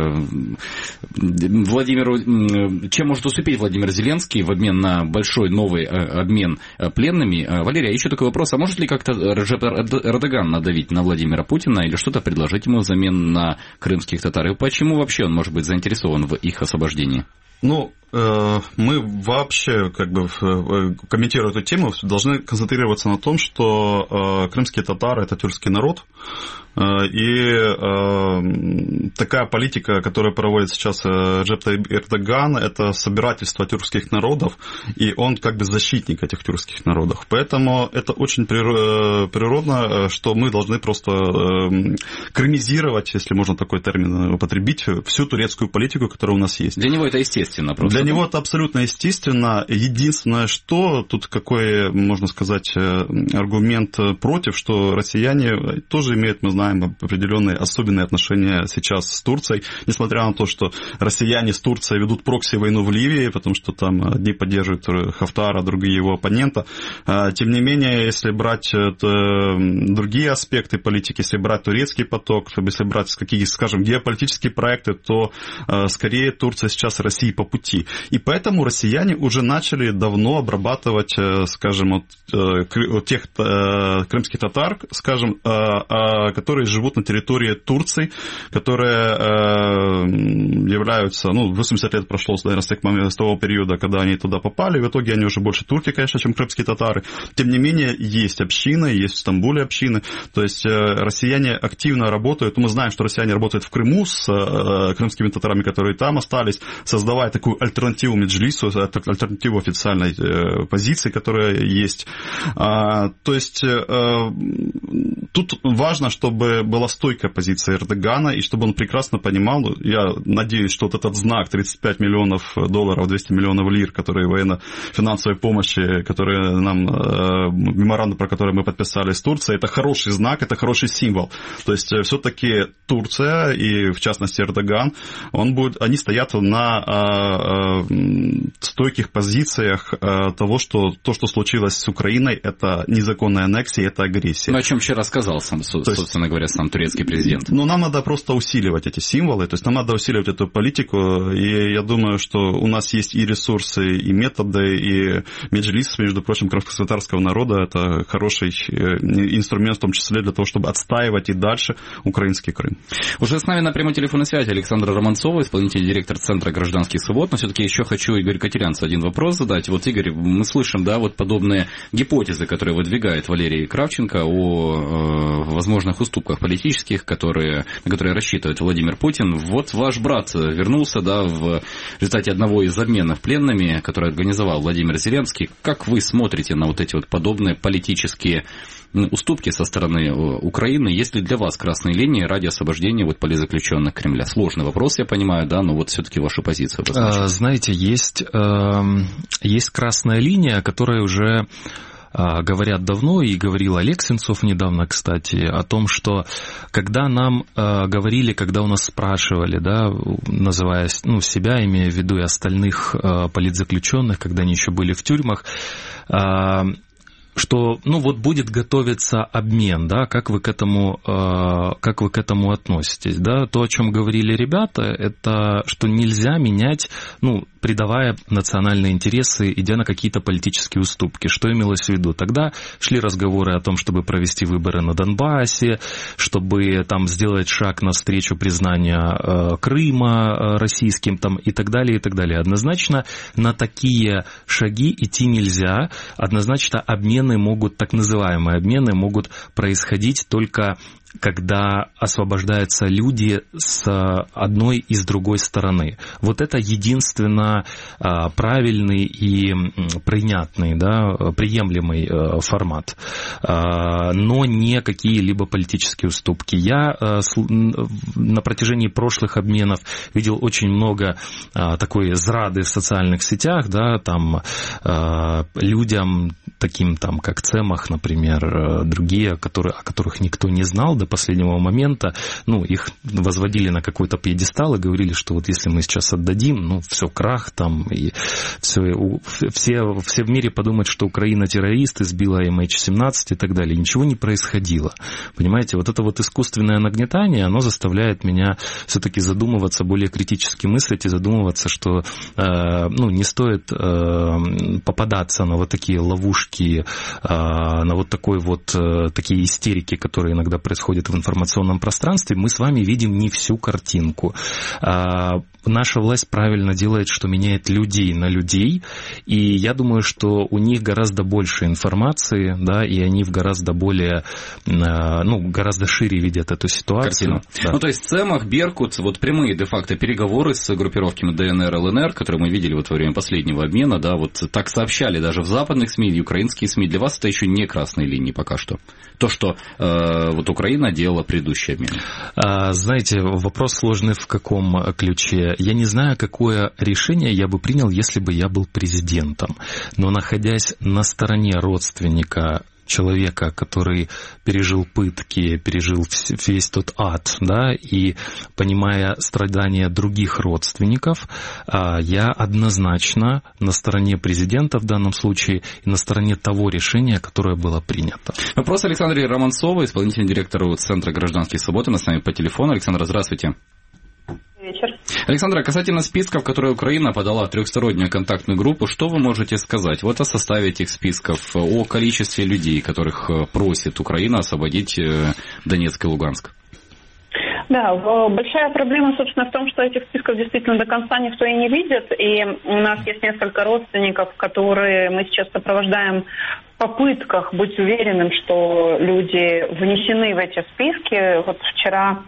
Speaker 2: Чем может уступить Владимир Зеленский в обмен на большой новый обмен пленными? Валерий, еще такой вопрос. А может ли как-то Реджеп Эрдоган надавить на Владимира Путина или что-то предложить ему взамен на крымских татар? И почему вообще он может быть заинтересован в их освобождении?
Speaker 20: Ну, мы вообще, комментируя эту тему, должны концентрироваться на том, что крымские татары – это тюркский народ, и такая политика, которую проводит сейчас Реджеп Эрдоган, это собирательство тюркских народов, и он защитник этих тюркских народов. Поэтому это очень природно, что мы должны просто крымизировать, если можно такой термин употребить, всю турецкую политику, которая у нас есть.
Speaker 2: Для него это естественно просто.
Speaker 20: Для него это абсолютно естественно. Единственное, что тут какой, можно сказать, аргумент против, что россияне тоже имеют, мы знаем, определенные особенные отношения сейчас с Турцией, несмотря на то, что россияне с Турцией ведут прокси-войну в Ливии, потому что там одни поддерживают Хафтара, другие его оппонента. Тем не менее, если брать другие аспекты политики, если брать турецкий поток, если брать какие-то, скажем, геополитические проекты, то скорее Турция сейчас России по пути. И поэтому россияне уже начали давно обрабатывать, скажем, тех крымских татар, скажем, которые живут на территории Турции, которые являются, 80 лет прошло, наверное, с того периода, когда они туда попали, в итоге они уже больше турки, конечно, чем крымские татары. Тем не менее, есть общины, есть в Стамбуле общины, то есть россияне активно работают, мы знаем, что россияне работают в Крыму с крымскими татарами, которые там остались, создавая такую альтернативу Меджлису, альтернативу официальной позиции, которая есть. То есть тут важно, чтобы была стойкая позиция Эрдогана, и чтобы он прекрасно понимал, я надеюсь, что вот этот знак $35 миллионов, $200 миллионов лир, которые военно-финансовой помощи, которые нам, меморандум, про который мы подписали с Турцией, это хороший знак, это хороший символ. То есть все-таки Турция, и в частности Эрдоган, они стоят на стойких позициях того, что то, что случилось с Украиной, это незаконная аннексия, это агрессия.
Speaker 2: О чем вчера сказал собственно говоря, сам турецкий президент.
Speaker 20: Нам надо просто усиливать эти символы, то есть нам надо усиливать эту политику, и я думаю, что у нас есть и ресурсы, и методы, и Меджлис, между прочим, крымско-татарского народа, это хороший инструмент, в том числе для того, чтобы отстаивать и дальше украинский Крым.
Speaker 2: Уже с нами на прямой телефонной связи Александра Романцова, исполнительный директор Центра гражданских свобод, но все-таки еще хочу Игорю Котелянцу один вопрос задать. Вот, Игорь, мы слышим, подобные гипотезы, которые выдвигает Валерий Кравченко о возможных уступках политических, на которые рассчитывает Владимир Путин. Вот ваш брат вернулся, в результате одного из обменов пленными, который организовал Владимир Зеленский. Как вы смотрите на вот эти подобные политические уступки со стороны Украины? Есть ли для вас красные линии ради освобождения политзаключенных Кремля? Сложный вопрос, я понимаю, но все-таки вашу позицию обозначите.
Speaker 19: Знаете, есть красная линия, которая уже говорят давно, и говорил Олег Сенцов недавно, кстати, о том, что когда нам говорили, когда у нас спрашивали, называя себя, имея в виду и остальных политзаключенных, когда они еще были в тюрьмах, что, будет готовиться обмен, как вы к этому относитесь, То, о чем говорили ребята, это, что нельзя менять, предавая национальные интересы, идя на какие-то политические уступки. Что имелось в виду? Тогда шли разговоры о том, чтобы провести выборы на Донбассе, чтобы там сделать шаг навстречу признания Крыма российским там, и так далее, и так далее. Однозначно на такие шаги идти нельзя. Однозначно обмены могут, так называемые обмены, могут происходить только когда освобождаются люди с одной и с другой стороны. Вот это единственно правильный и принятный, да, приемлемый формат, но не какие-либо политические уступки. Я на протяжении прошлых обменов видел очень много такой зрады в социальных сетях, да, там людям таким там, как Цемах, например, другие, о которых никто не знал до последнего момента, ну, их возводили на какой-то пьедестал и говорили, что вот если мы сейчас отдадим, ну, все, крах там, и все в мире подумают, что Украина террорист, избила MH17 и так далее. Ничего не происходило. Понимаете, вот это вот искусственное нагнетание, оно заставляет меня все-таки задумываться, более критически мыслить и задумываться, что, ну, не стоит попадаться на вот такие ловушки, на вот такой вот такие истерики, которые иногда происходят в информационном пространстве. Мы с вами видим не всю картинку. Наша власть правильно делает, что меняет людей на людей, и я думаю, что у них гораздо больше информации, да, и они в гораздо более, ну, гораздо шире видят эту ситуацию.
Speaker 2: Да. Ну, то есть Цемах, Беркут, вот прямые де-факто переговоры с группировками ДНР, ЛНР, которые мы видели вот во время последнего обмена, да, вот так сообщали даже в западных СМИ, и украинские СМИ. Для вас это еще не красные линии пока что. То, что вот Украина делала предыдущий обмен.
Speaker 19: Знаете, вопрос сложный в каком ключе. Я не знаю, какое решение я бы принял, если бы я был президентом. Но находясь на стороне родственника человека, который пережил пытки, пережил весь тот ад, да, и понимая страдания других родственников, я однозначно на стороне президента в данном случае и на стороне того решения, которое было принято.
Speaker 2: Вопрос Александре Романцовой, исполнительный директор Центра гражданских свобод. Она с нами по телефону. Александра, здравствуйте.
Speaker 21: Вечер.
Speaker 2: Александра, касательно списков, которые Украина подала в трехстороннюю контактную группу, что вы можете сказать вот о составе этих списков, о количестве людей, которых просит Украина освободить Донецк и Луганск?
Speaker 21: Да, большая проблема, собственно, в том, что этих списков действительно до конца никто и не видит, и у нас есть несколько родственников, которые мы сейчас сопровождаем в попытках быть уверенным, что люди внесены в эти списки. Вот вчера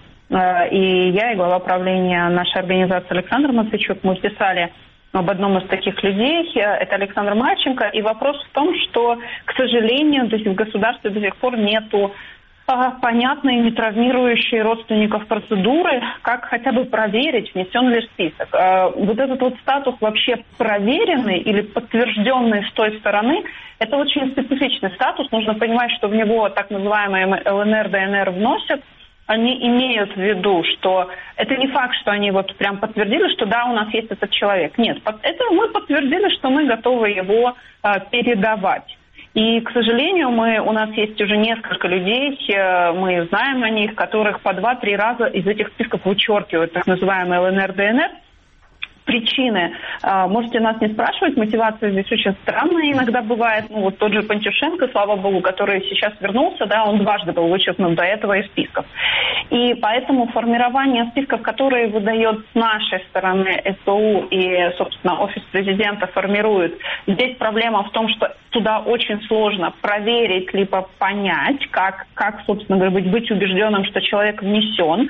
Speaker 21: и я, и глава правления нашей организации Александр Матвейчук, мы писали об одном из таких людей, это Александр Марченко, и вопрос в том, что, к сожалению, то есть в государстве до сих пор нету понятной, не травмирующей родственников процедуры, как хотя бы проверить, внесен ли список. Вот этот вот статус вообще проверенный или подтвержденный с той стороны, это очень специфичный статус. Нужно понимать, что в него так называемые ЛНР, ДНР вносят. Они имеют в виду, что это не факт, что они вот прям подтвердили, что да, у нас есть этот человек. Нет, это мы подтвердили, что мы готовы его передавать. И, к сожалению, у нас есть уже несколько людей, мы знаем о них, которых по 2-3 раза из этих списков вычеркивают так называемые ЛНР, ДНР. Причины. Можете нас не спрашивать, мотивация здесь очень странная иногда бывает. Ну, вот тот же Пантюшенко, слава богу, который сейчас вернулся, да, он дважды был вычеркнут до этого из списков. И поэтому формирование списков, которые выдает с нашей стороны СБУ и, собственно, офис президента формирует, здесь проблема в том, что туда очень сложно проверить, либо понять, как собственно говоря, быть убежденным, что человек внесен.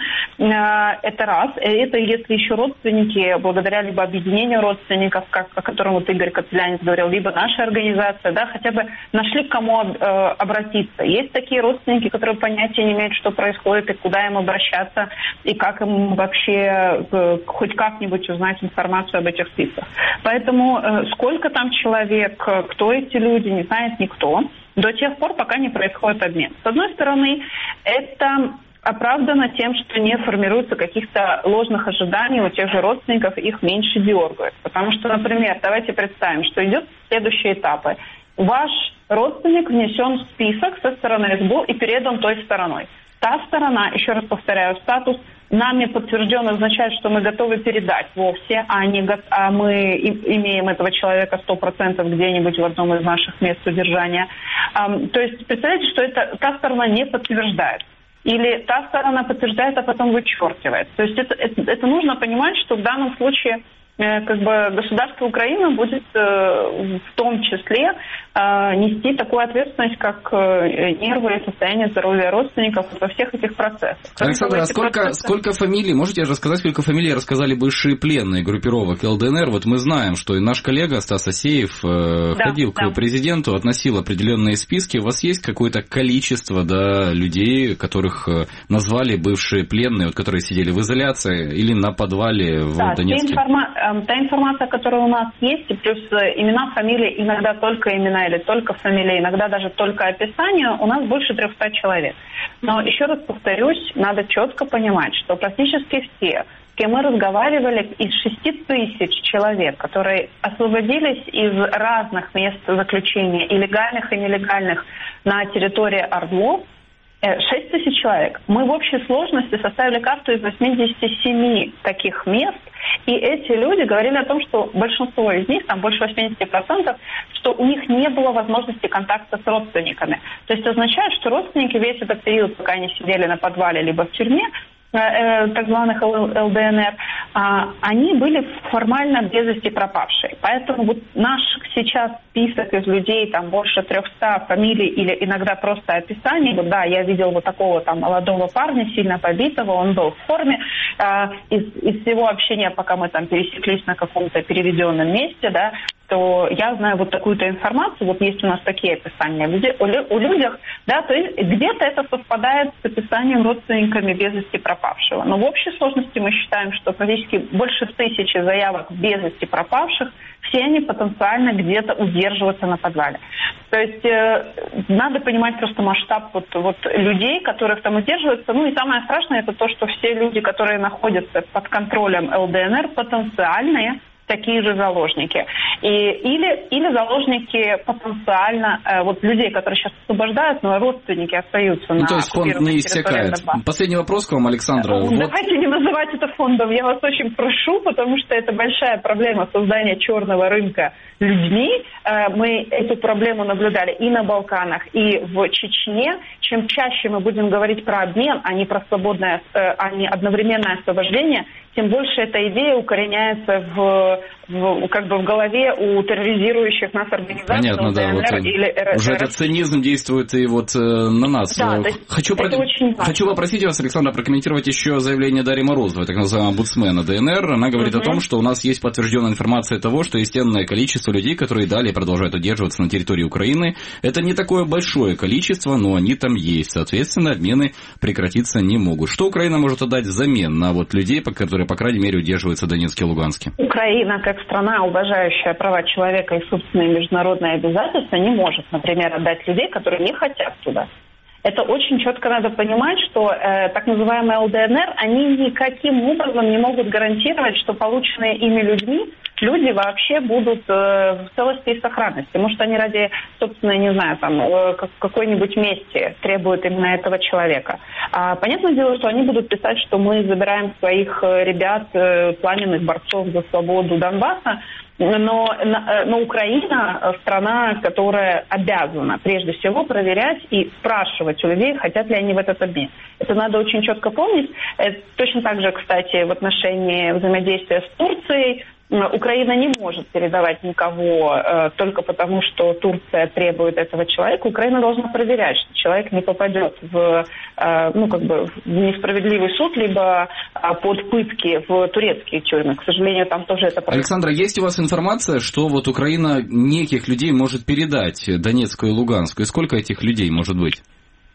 Speaker 21: Это раз. Это если еще родственники, благодаря либо объединению родственников, о котором вот Игорь Коцелянец говорил, либо наша организация, да, хотя бы нашли к кому обратиться. Есть такие родственники, которые понятия не имеют, что происходит и куда им обращаться, и как им вообще хоть как-нибудь узнать информацию об этих списках. Поэтому сколько там человек, кто эти люди, не знает никто, до тех пор, пока не происходит обмен. С одной стороны, это оправдано тем, что не формируется каких-то ложных ожиданий у тех же родственников, их меньше дергают. Потому что, например, давайте представим, что идет следующие этапы. Ваш родственник внесен в список со стороны СБУ и передан той стороной. Та сторона, еще раз повторяю, статус нами подтвержден означает, что мы готовы передать вовсе, а мы имеем этого человека 100% где-нибудь в одном из наших мест удержания. То есть представляете, что та сторона не подтверждает. Или та сторона подтверждает, а потом вычеркивает. То есть это нужно понимать, что в данном случае государство Украины будет в том числе нести такую ответственность, как нервы и состояние здоровья родственников во всех этих процессах.
Speaker 2: Александра, сколько фамилий, можете рассказать, сколько фамилий рассказали бывшие пленные группировок ЛДНР? Вот мы знаем, что и наш коллега Стас Асеев ходил к президенту, относил определенные списки. У вас есть какое-то количество людей, которых назвали бывшие пленные, которые сидели в изоляции или на подвале в Донецке?
Speaker 21: Та информация, которая у нас есть, и плюс имена, фамилии, иногда только имена или только фамилии, иногда даже только описание, у нас больше 300 человек. Но еще раз повторюсь, надо четко понимать, что практически все, с кем мы разговаривали, из 6 тысяч человек, которые освободились из разных мест заключения, и легальных, и нелегальных, на территории ОРДЛО, 6 тысяч человек. Мы в общей сложности составили карту из 87 таких мест, и эти люди говорили о том, что большинство из них, там больше 80%, что у них не было возможности контакта с родственниками. То есть означает, что родственники весь этот период, пока они сидели на подвале либо в тюрьме, так званых ЛДНР, они были формально без вести пропавшие. Поэтому вот наш сейчас список из людей, там больше 300 фамилий или иногда просто описаний, вот, да, я видел вот такого там молодого парня, сильно побитого, он был в форме, из всего общения, пока мы там пересеклись на каком-то переведенном месте, да, то я знаю вот такую-то информацию, вот есть у нас такие описания у людях, да, то есть где-то это совпадает с описанием родственниками без вести пропавшего. Но в общей сложности мы считаем, что практически больше 1000 заявок без вести пропавших, все они потенциально где-то удерживаются на подвале. То есть надо понимать просто масштаб вот людей, которых там удерживаются. Ну и самое страшное это то, что все люди, которые находятся под контролем ЛДНР, потенциальные такие же заложники. Или заложники потенциально, вот людей, которые сейчас освобождают, но родственники остаются на
Speaker 2: то есть фонд не иссякает. Последний вопрос к вам, Александра.
Speaker 21: Давайте не называть это фондом, я вас очень прошу, потому что это большая проблема создания черного рынка людьми. Мы эту проблему наблюдали и на Балканах, и в Чечне. Чем чаще мы будем говорить про обмен, а не про свободное, а не одновременное освобождение, тем больше эта идея укореняется в голове у терроризирующих нас организаций.
Speaker 2: Понятно, да.
Speaker 21: или РФ.
Speaker 2: Уже этот цинизм действует и вот на нас.
Speaker 21: Да,
Speaker 2: хочу попросить вас, Александра, прокомментировать еще заявление Дарьи Морозовой, так называемого омбудсмена ДНР. Она говорит о том, что у нас есть подтвержденная информация того, что истинное количество людей, которые далее продолжают удерживаться на территории Украины, это не такое большое количество, но они там есть. Соответственно, обмены прекратиться не могут. Что Украина может отдать взамен на вот людей, которые, по крайней мере, удерживаются в Донецке и Луганске?
Speaker 21: Украина, как страна, уважающая права человека и собственные международные обязательства, не может, например, отдать людей, которые не хотят туда. Это очень четко надо понимать, что так называемые ЛДНР, они никаким образом не могут гарантировать, что полученные ими люди вообще будут в целости и сохранности. Может, они ради, собственно, не знаю, там, какой-нибудь мести требуют именно этого человека. Понятное дело, что они будут писать, что мы забираем своих ребят, пламенных борцов за свободу Донбасса, но Украина страна, которая обязана прежде всего проверять и спрашивать у людей, хотят ли они в этот обмен. Это надо очень четко помнить. Точно так же, кстати, в отношении взаимодействия с Турцией. Украина не может передавать никого только потому, что Турция требует этого человека. Украина должна проверять, что человек не попадет в несправедливый суд, либо под пытки в турецкие тюрьмы. К сожалению, там тоже это происходит.
Speaker 2: Александра, есть у вас информация, что вот Украина неких людей может передать Донецкую и Луганскую? И сколько этих людей может быть?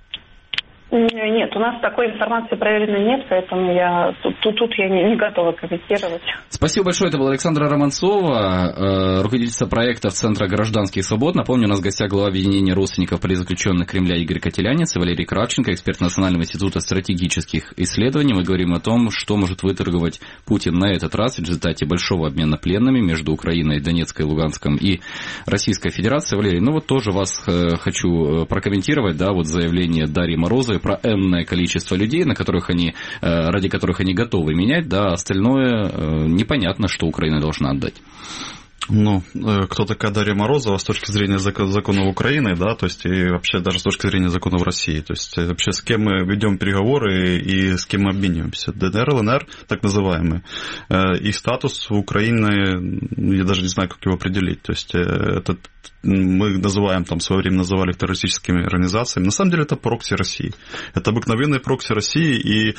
Speaker 21: Нет, у нас такой информации проверенной нет, поэтому я тут я не готова комментировать.
Speaker 2: Спасибо большое. Это была Александра Романцова, руководительница проектов Центра гражданских свобод. Напомню, у нас в гостях глава объединения родственников политзаключенных Кремля Игорь Котелянец и Валерий Кравченко, эксперт Национального института стратегических исследований. Мы говорим о том, что может выторговать Путин на этот раз в результате большого обмена пленными между Украиной, Донецкой, Луганском и Российской Федерацией. Валерий, тоже вас хочу прокомментировать, да, вот заявление Дарьи Морозовой которые про энное количество людей, ради которых они готовы менять, да, остальное непонятно, что Украина должна отдать.
Speaker 20: Ну, кто такая Дарья Морозова с точки зрения законов Украины, да, то есть и вообще даже с точки зрения законов России, то есть вообще с кем мы ведем переговоры и с кем мы обмениваемся. ДНР, ЛНР, так называемые, их статус в Украине, я даже не знаю, как его определить, то есть это мы называем, там, в свое время называли их террористическими организациями. На самом деле это прокси России. Это обыкновенные прокси России, и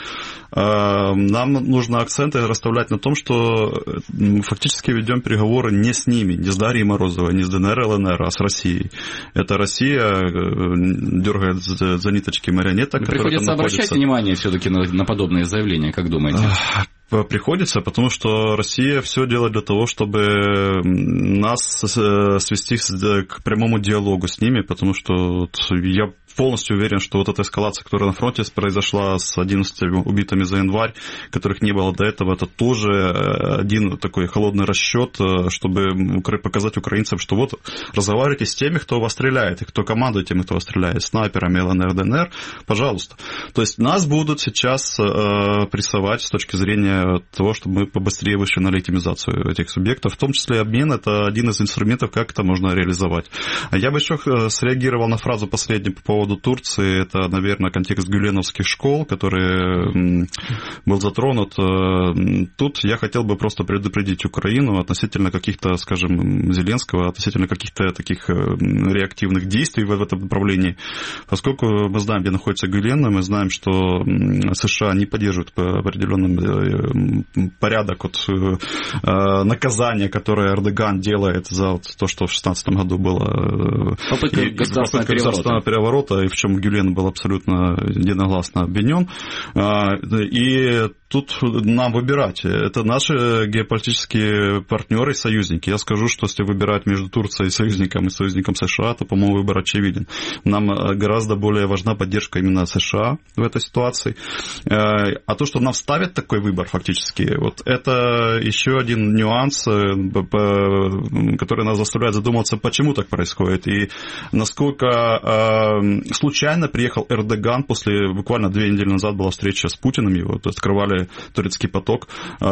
Speaker 20: нам нужно акценты расставлять на том, что мы фактически ведем переговоры не с ними, не с Дарьей Морозовой, не с ДНР, ЛНР, а с Россией. Это Россия дергает за ниточки марионеток.
Speaker 2: Приходится обращать внимание все-таки на подобные заявления, как думаете?
Speaker 20: Приходится, потому что Россия все делает для того, чтобы нас свести к прямому диалогу с ними, потому что я полностью уверен, что вот эта эскалация, которая на фронте произошла с 11 убитыми за январь, которых не было до этого, это тоже один такой холодный расчет, чтобы показать украинцам, что вот разговаривайте с теми, кто вас стреляет, и кто командует теми, кто вас стреляет, снайперами ЛНР, ДНР, пожалуйста. То есть нас будут сейчас прессовать с точки зрения того, чтобы мы побыстрее вышли на легитимизацию этих субъектов, в том числе обмен, это один из инструментов, как это можно реализовать. Я бы еще среагировал на фразу последнюю по поводу Турции, это, наверное, контекст гюленовских школ, который был затронут. Тут я хотел бы просто предупредить Украину относительно каких-то, скажем, Зеленского, относительно каких-то таких реактивных действий в этом направлении, поскольку мы знаем, где находится Гюлен, мы знаем, что США не поддерживают определенный порядок наказания, которое Эрдоган делает за то, что в 2016 году было
Speaker 2: попытка государственного
Speaker 20: переворота, и в чем Гюлен был абсолютно единогласно обвинен. И тут нам выбирать. Это наши геополитические партнеры и союзники. Я скажу, что если выбирать между Турцией и союзником США, то, по-моему, выбор очевиден. Нам гораздо более важна поддержка именно США в этой ситуации. А то, что нам ставят такой выбор фактически, вот это еще один нюанс, который нас заставляет задуматься, почему так происходит. И насколько случайно приехал Эрдоган буквально 2 недели назад была встреча с Путиным, его открывали турецкий поток,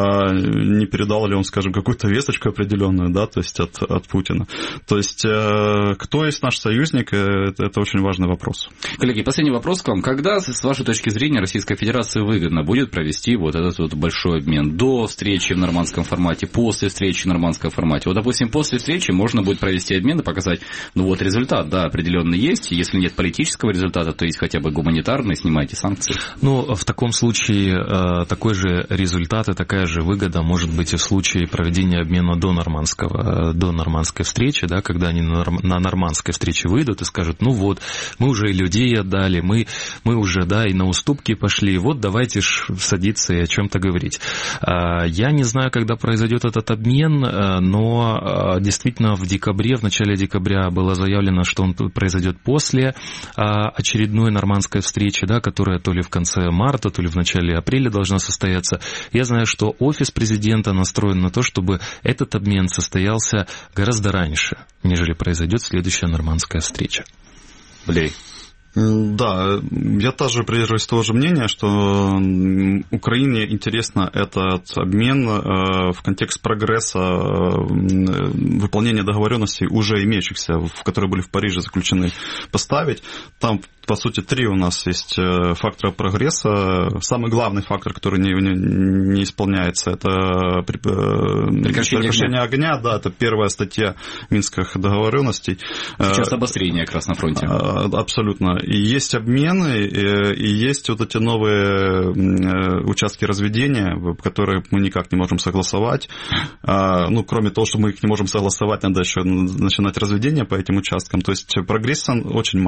Speaker 20: не передал ли он, скажем, какую-то весточку определенную, да, то есть от Путина. То есть кто есть наш союзник, это очень важный вопрос.
Speaker 2: Коллеги, последний вопрос к вам. Когда, с вашей точки зрения, Российской Федерации выгодно будет провести вот этот вот большой обмен? До встречи в нормандском формате, после встречи в нормандском формате? Вот, допустим, после встречи можно будет провести обмен и показать, результат, да, определенный есть. Если нет политического результата, то есть хотя бы гуманитарный, снимайте санкции.
Speaker 19: В таком случае такой же результат и такая же выгода может быть и в случае проведения обмена до нормандской встречи, да, когда они на нормандской встрече выйдут и скажут, мы уже и людей отдали, мы уже, да, и на уступки пошли, вот давайте садиться и о чем-то говорить. Я не знаю, когда произойдет этот обмен, но действительно в начале декабря было заявлено, что он произойдет после очередной нормандской встречи, да, которая то ли в конце марта, то ли в начале апреля должна состояться. Я знаю, что офис президента настроен на то, чтобы этот обмен состоялся гораздо раньше, нежели произойдет следующая нормандская встреча.
Speaker 2: Валерий.
Speaker 20: Да, я тоже придерживаюсь того же мнения, что Украине интересно этот обмен в контексте прогресса выполнения договоренностей, уже имеющихся, которые были в Париже заключены, поставить. Там, по сути, 3 у нас есть фактора прогресса. Самый главный фактор, который не исполняется, это прекращение огня. Да, это первая статья Минских договоренностей.
Speaker 2: Сейчас обострение как раз на фронте.
Speaker 20: Абсолютно. И есть обмены, и есть вот эти новые участки разведения, которые мы никак не можем согласовать. Кроме того, что мы их не можем согласовать, надо еще начинать разведение по этим участкам. То есть прогресса очень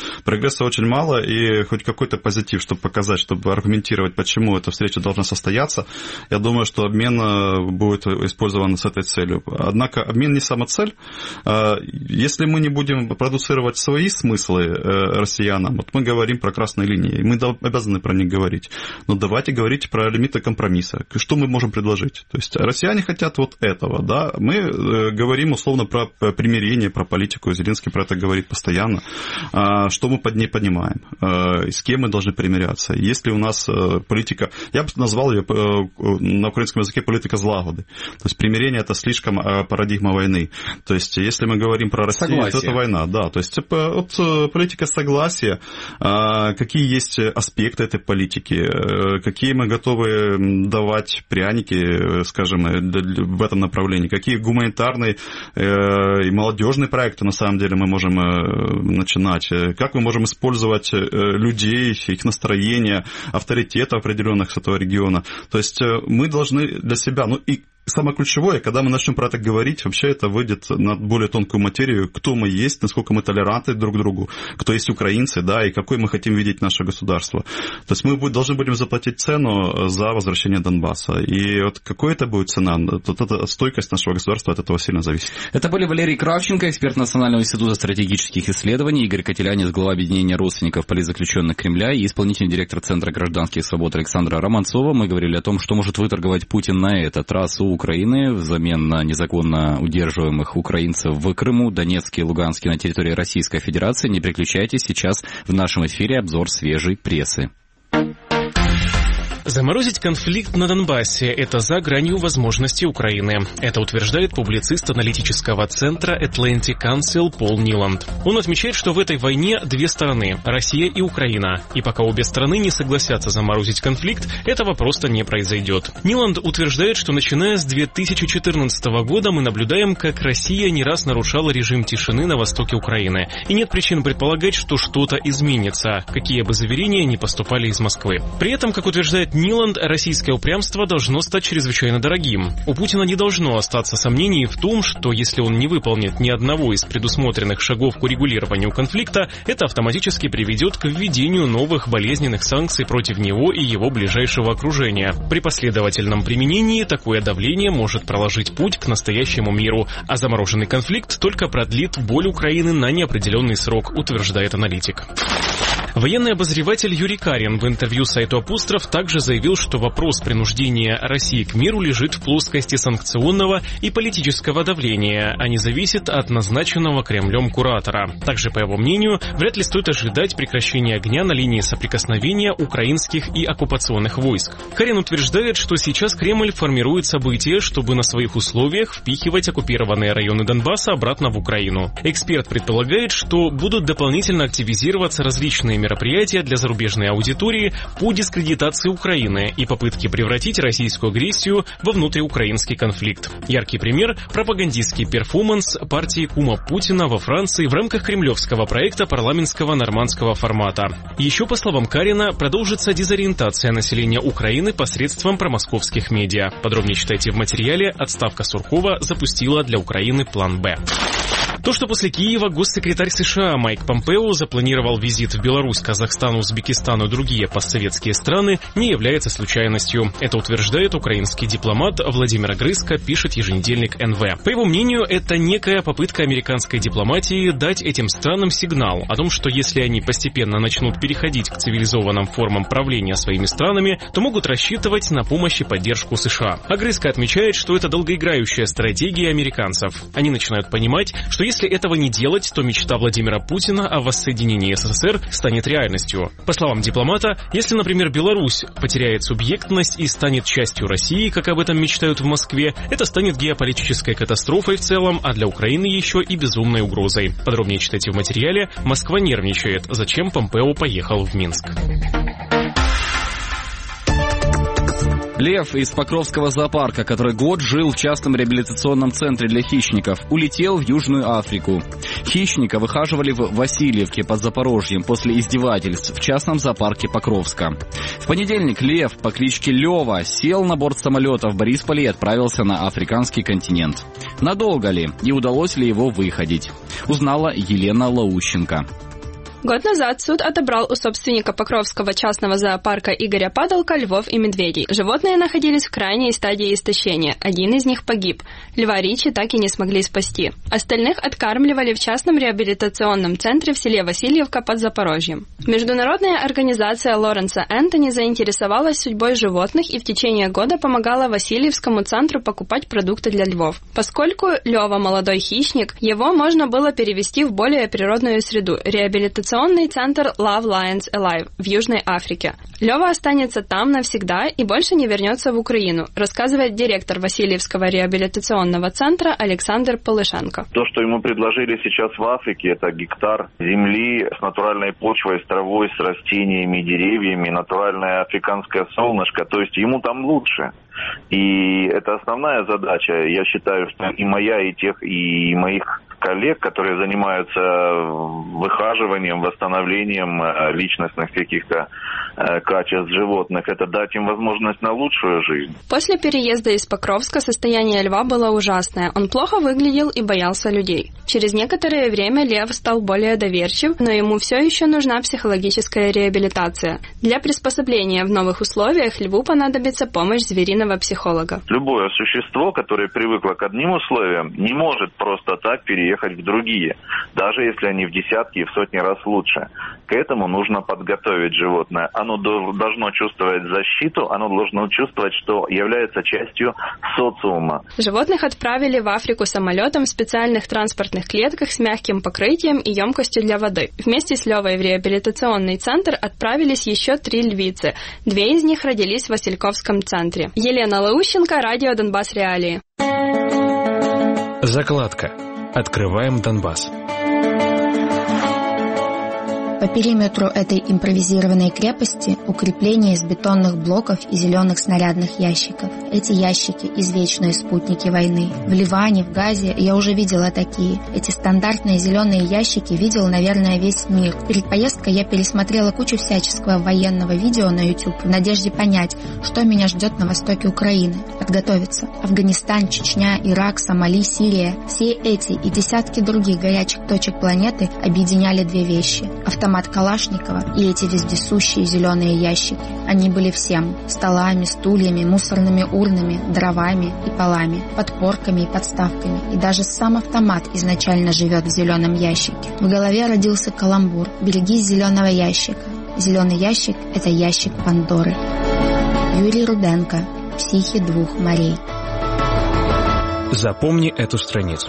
Speaker 20: мало, и хоть какой-то позитив, чтобы показать, чтобы аргументировать, почему эта встреча должна состояться, я думаю, что обмен будет использован с этой целью. Однако обмен не сама цель. Если мы не будем продуцировать свои смыслы россиян, постоянно. Вот мы говорим про красные линии, мы обязаны про них говорить. Но давайте говорить про лимиты компромисса. Что мы можем предложить? То есть россияне хотят вот этого, да? Мы говорим условно про примирение, про политику. Зеленский про это говорит постоянно. Что мы под ней понимаем? С кем мы должны примиряться? Если у нас политика... Я бы назвал ее на украинском языке политика злагоды. То есть примирение – это слишком парадигма войны. То есть если мы говорим про Россию, согласие. То это война. Да. То есть вот политика согласия, какие есть аспекты этой политики, какие мы готовы давать пряники, скажем, в этом направлении, какие гуманитарные и молодежные проекты на самом деле мы можем начинать, как мы можем использовать людей, их настроение, авторитета определенных с этого региона. То есть мы должны для себя, ну и самое ключевое, когда мы начнем про это говорить, вообще это выйдет на более тонкую материю, кто мы есть, насколько мы толерантны друг к другу, кто есть украинцы, да, и какой мы хотим видеть наше государство. То есть мы должны будем заплатить цену за возвращение Донбасса. И вот какой это будет цена, вот эта стойкость нашего государства от этого сильно зависит.
Speaker 2: Это были Валерий Кравченко, эксперт Национального института стратегических исследований, Игорь Котелянец, глава объединения родственников политзаключенных Кремля, и исполнительный директор Центра гражданских свобод Александра Романцова. Мы говорили о том, что может выторговать Путин на этот раз у Украины взамен на незаконно удерживаемых украинцев в Крыму, Донецке и Луганске на территории Российской Федерации. Не переключайтесь, сейчас в нашем эфире обзор свежей прессы.
Speaker 3: Заморозить конфликт на Донбассе – это за гранью возможностей Украины. Это утверждает публицист аналитического центра Atlantic Council Пол Ниланд. Он отмечает, что в этой войне две стороны – Россия и Украина. И пока обе страны не согласятся заморозить конфликт, этого просто не произойдет. Ниланд утверждает, что начиная с 2014 года мы наблюдаем, как Россия не раз нарушала режим тишины на востоке Украины. И нет причин предполагать, что что-то изменится, какие бы заверения ни поступали из Москвы. При этом, как утверждает Ниланд, российское упрямство должно стать чрезвычайно дорогим. У Путина не должно остаться сомнений в том, что если он не выполнит ни одного из предусмотренных шагов к урегулированию конфликта, это автоматически приведет к введению новых болезненных санкций против него и его ближайшего окружения. При последовательном применении такое давление может проложить путь к настоящему миру, а замороженный конфликт только продлит боль Украины на неопределенный срок, утверждает аналитик. Военный обозреватель Юрий Карин в интервью сайту «Апостроф» также заявил, что вопрос принуждения России к миру лежит в плоскости санкционного и политического давления, а не зависит от назначенного Кремлем куратора. Также, по его мнению, вряд ли стоит ожидать прекращения огня на линии соприкосновения украинских и оккупационных войск. Карин утверждает, что сейчас Кремль формирует события, чтобы на своих условиях впихивать оккупированные районы Донбасса обратно в Украину. Эксперт предполагает, что будут дополнительно активизироваться различные мероприятия для зарубежной аудитории по дискредитации Украины и попытки превратить российскую агрессию во внутриукраинский конфликт. Яркий пример – пропагандистский перформанс партии кума Путина во Франции в рамках кремлевского проекта парламентского нормандского формата. Еще, по словам Карина, продолжится дезориентация населения Украины посредством промосковских медиа. Подробнее читайте в материале «Отставка Суркова запустила для Украины план Б». То, что после Киева госсекретарь США Майк Помпео запланировал визит в Беларусь, Казахстан, Узбекистан и другие постсоветские страны, не является случайностью. Это утверждает украинский дипломат Владимир Огрызко, пишет еженедельник НВ. По его мнению, это некая попытка американской дипломатии дать этим странам сигнал о том, что если они постепенно начнут переходить к цивилизованным формам правления своими странами, то могут рассчитывать на помощь и поддержку США. Огрызко отмечает, что это долгоиграющая стратегия американцев. Они начинают понимать, что если этого не делать, то мечта Владимира Путина о воссоединении СССР станет реальностью. По словам дипломата, если, например, Беларусь потеряет субъектность и станет частью России, как об этом мечтают в Москве, это станет геополитической катастрофой в целом, а для Украины еще и безумной угрозой. Подробнее читайте в материале «Москва нервничает. Зачем Помпео поехал в Минск?».
Speaker 2: Лев из Покровского зоопарка, который год жил в частном реабилитационном центре для хищников, улетел в Южную Африку. Хищника выхаживали в Васильевке под Запорожьем после издевательств в частном зоопарке Покровска. В понедельник лев по кличке Лева сел на борт самолета в Борисполе и отправился на африканский континент. Надолго ли и удалось ли его выходить, узнала Елена Лаущенко.
Speaker 4: Год назад суд отобрал у собственника Покровского частного зоопарка Игоря Падалка львов и медведей. Животные находились в крайней стадии истощения. Один из них погиб. Льва Ричи так и не смогли спасти. Остальных откармливали в частном реабилитационном центре в селе Васильевка под Запорожьем. Международная организация Лоренса Энтони заинтересовалась судьбой животных и в течение года помогала Васильевскому центру покупать продукты для львов. Поскольку Лёва молодой хищник, его можно было перевести в более природную среду – реабилитационный центр Love Lions Alive в Южной Африке. Лёва останется там навсегда и больше не вернется в Украину, рассказывает директор Васильевского реабилитационного центра Александр Полышенко.
Speaker 22: То, что ему предложили сейчас в Африке, это гектар земли с натуральной почвой, с травой, с растениями, деревьями, натуральное африканское солнышко, то есть ему там лучше. И это основная задача, я считаю, что и моя, и моих коллег, которые занимаются выхаживанием, восстановлением личностных каких-то качеств животных, это дать им возможность на лучшую жизнь.
Speaker 4: После переезда из Покровска состояние льва было ужасное. Он плохо выглядел и боялся людей. Через некоторое время лев стал более доверчив, но ему все еще нужна психологическая реабилитация. Для приспособления в новых условиях льву понадобится помощь звериного психолога.
Speaker 22: Любое существо, которое привыкло к одним условиям, не может просто так переехать в другие, даже если они в десятки и в сотни раз лучше. К этому нужно подготовить животное. Оно должно чувствовать защиту, оно должно чувствовать, что является частью социума.
Speaker 4: Животных отправили в Африку самолетом в специальных транспортных клетках с мягким покрытием и емкостью для воды. Вместе с Левой в реабилитационный центр отправились еще 3 львицы. 2 из них родились в Васильковском центре. Елена Лаущенко, радио Донбасс Реалии.
Speaker 1: Закладка. Открываем Донбасс.
Speaker 23: По периметру этой импровизированной крепости укрепления из бетонных блоков и зеленых снарядных ящиков. Эти ящики – извечные спутники войны. В Ливане, в Газе я уже видела такие. Эти стандартные зеленые ящики видел, наверное, весь мир. Перед поездкой я пересмотрела кучу всяческого военного видео на YouTube в надежде понять, что меня ждет на востоке Украины. Подготовиться. Афганистан, Чечня, Ирак, Сомали, Сирия. Все эти и десятки других горячих точек планеты объединяли 2 вещи – автомат Калашникова и эти вездесущие зеленые ящики. Они были всем – столами, стульями, мусорными урнами, дровами и полами, подпорками и подставками. И даже сам автомат изначально живет в зеленом ящике. В голове родился каламбур: берегись зеленого ящика. Зеленый ящик – это ящик Пандоры. Юрий Руденко. Психи 2 морей.
Speaker 1: Запомни эту страницу.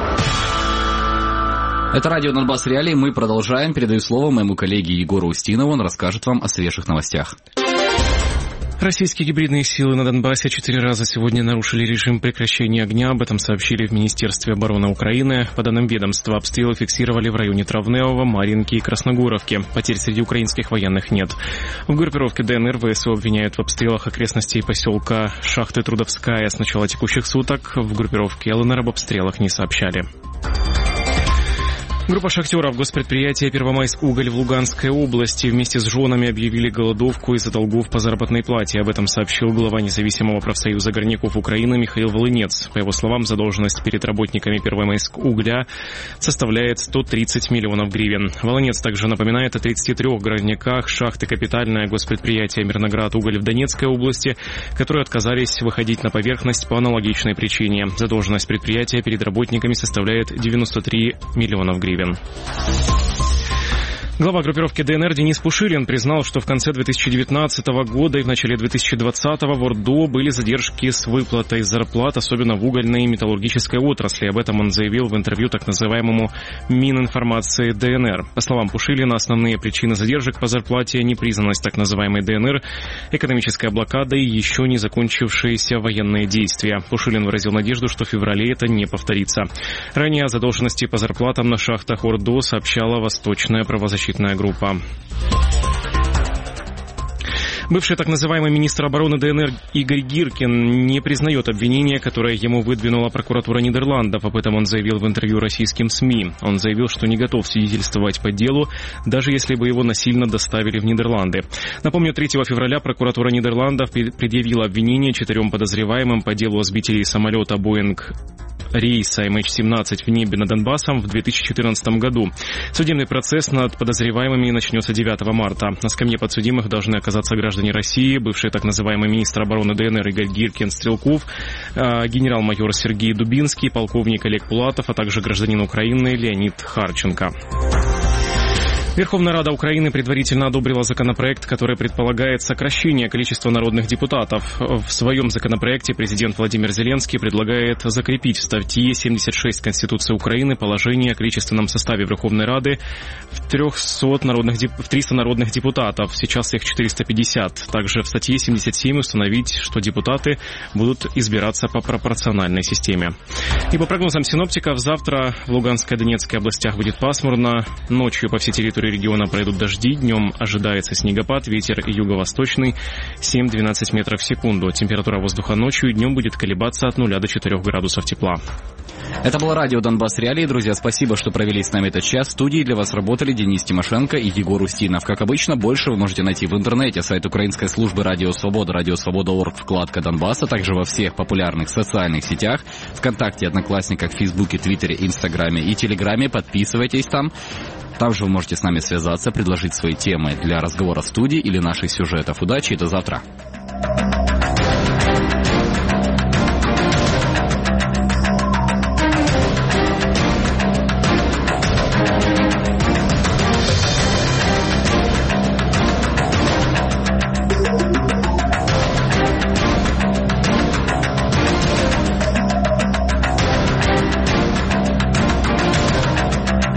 Speaker 2: Это радио Донбасс Реалии. Мы продолжаем. Передаю слово моему коллеге Егору Устинову. Он расскажет вам о свежих новостях.
Speaker 3: Российские гибридные силы на Донбассе 4 раза сегодня нарушили режим прекращения огня. Об этом сообщили в Министерстве обороны Украины. По данным ведомства, обстрелы фиксировали в районе Травневого, Марьинки и Красногоровки. Потерь среди украинских военных нет. В группировке ДНР ВСУ обвиняют в обстрелах окрестностей поселка Шахты Трудовская с начала текущих суток. В группировке ЛНР об обстрелах не сообщали. Группа шахтеров госпредприятия «Первомайск-Уголь» в Луганской области вместе с женами объявили голодовку из-за долгов по заработной плате. Об этом сообщил глава независимого профсоюза горняков Украины Михаил Волынец. По его словам, задолженность перед работниками «Первомайск-Угля» составляет 130 миллионов гривен. Волынец также напоминает о 33 горняках шахты «Капитальное» госпредприятия «Мирноград-Уголь» в Донецкой области, которые отказались выходить на поверхность по аналогичной причине. Задолженность предприятия перед работниками составляет 93 миллионов гривен. Глава группировки ДНР Денис Пушилин признал, что в конце 2019 года и в начале 2020 в ОРДО были задержки с выплатой зарплат, особенно в угольной и металлургической отрасли. Об этом он заявил в интервью так называемому Мининформации ДНР. По словам Пушилина, основные причины задержек по зарплате – непризнанность так называемой ДНР, экономическая блокада и еще не закончившиеся военные действия. Пушилин выразил надежду, что в феврале это не повторится. Ранее о задолженности по зарплатам на шахтах ОРДО сообщала Восточная правозащитная группа. Бывший так называемый министр обороны ДНР Игорь Гиркин не признает обвинения, которое ему выдвинула прокуратура Нидерландов. Об этом он заявил в интервью российским СМИ. Он заявил, что не готов свидетельствовать по делу, даже если бы его насильно доставили в Нидерланды. Напомню, 3 февраля прокуратура Нидерландов предъявила обвинение 4 подозреваемым по делу о сбителей самолета Boeing рейса MH17 в небе над Донбассом в 2014 году. Судебный процесс над подозреваемыми начнется 9 марта. На скамье подсудимых должны оказаться граждане России, бывший так называемый министр обороны ДНР Игорь Гиркин-Стрелков, генерал-майор Сергей Дубинский, полковник Олег Пулатов, а также гражданин Украины Леонид Харченко. Верховная Рада Украины предварительно одобрила законопроект, который предполагает сокращение количества народных депутатов. В своем законопроекте президент Владимир Зеленский предлагает закрепить в статье 76 Конституции Украины положение о количественном составе Верховной Рады в 300 народных депутатов. Сейчас их 450. Также в статье 77 установить, что депутаты будут избираться по пропорциональной системе. И по прогнозам синоптиков, завтра в Луганской и Донецкой областях будет пасмурно. Ночью по всей территории региона пройдут дожди, днем ожидается снегопад, ветер юго-восточный 7-12 метров в секунду. Температура воздуха ночью и днем будет колебаться от 0 до 4 градусов тепла.
Speaker 2: Это было радио «Донбасс Реалии». Друзья, спасибо, что провели с нами этот час. В студии для вас работали Денис Тимошенко и Егор Устинов. Как обычно, больше вы можете найти в интернете. Сайт украинской службы «Радио Свобода», радиосвобода.орг, вкладка «Донбасс», а также во всех популярных социальных сетях, ВКонтакте, Одноклассниках, Фейсбуке, Твиттере, Инстаграме и Телеграме. Подписывайтесь там. Там же вы можете с нами связаться, предложить свои темы для разговора в студии или наших сюжетов. Удачи и до завтра.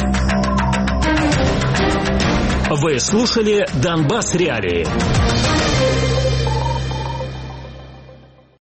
Speaker 1: Вы слушали «Донбасс Реалии».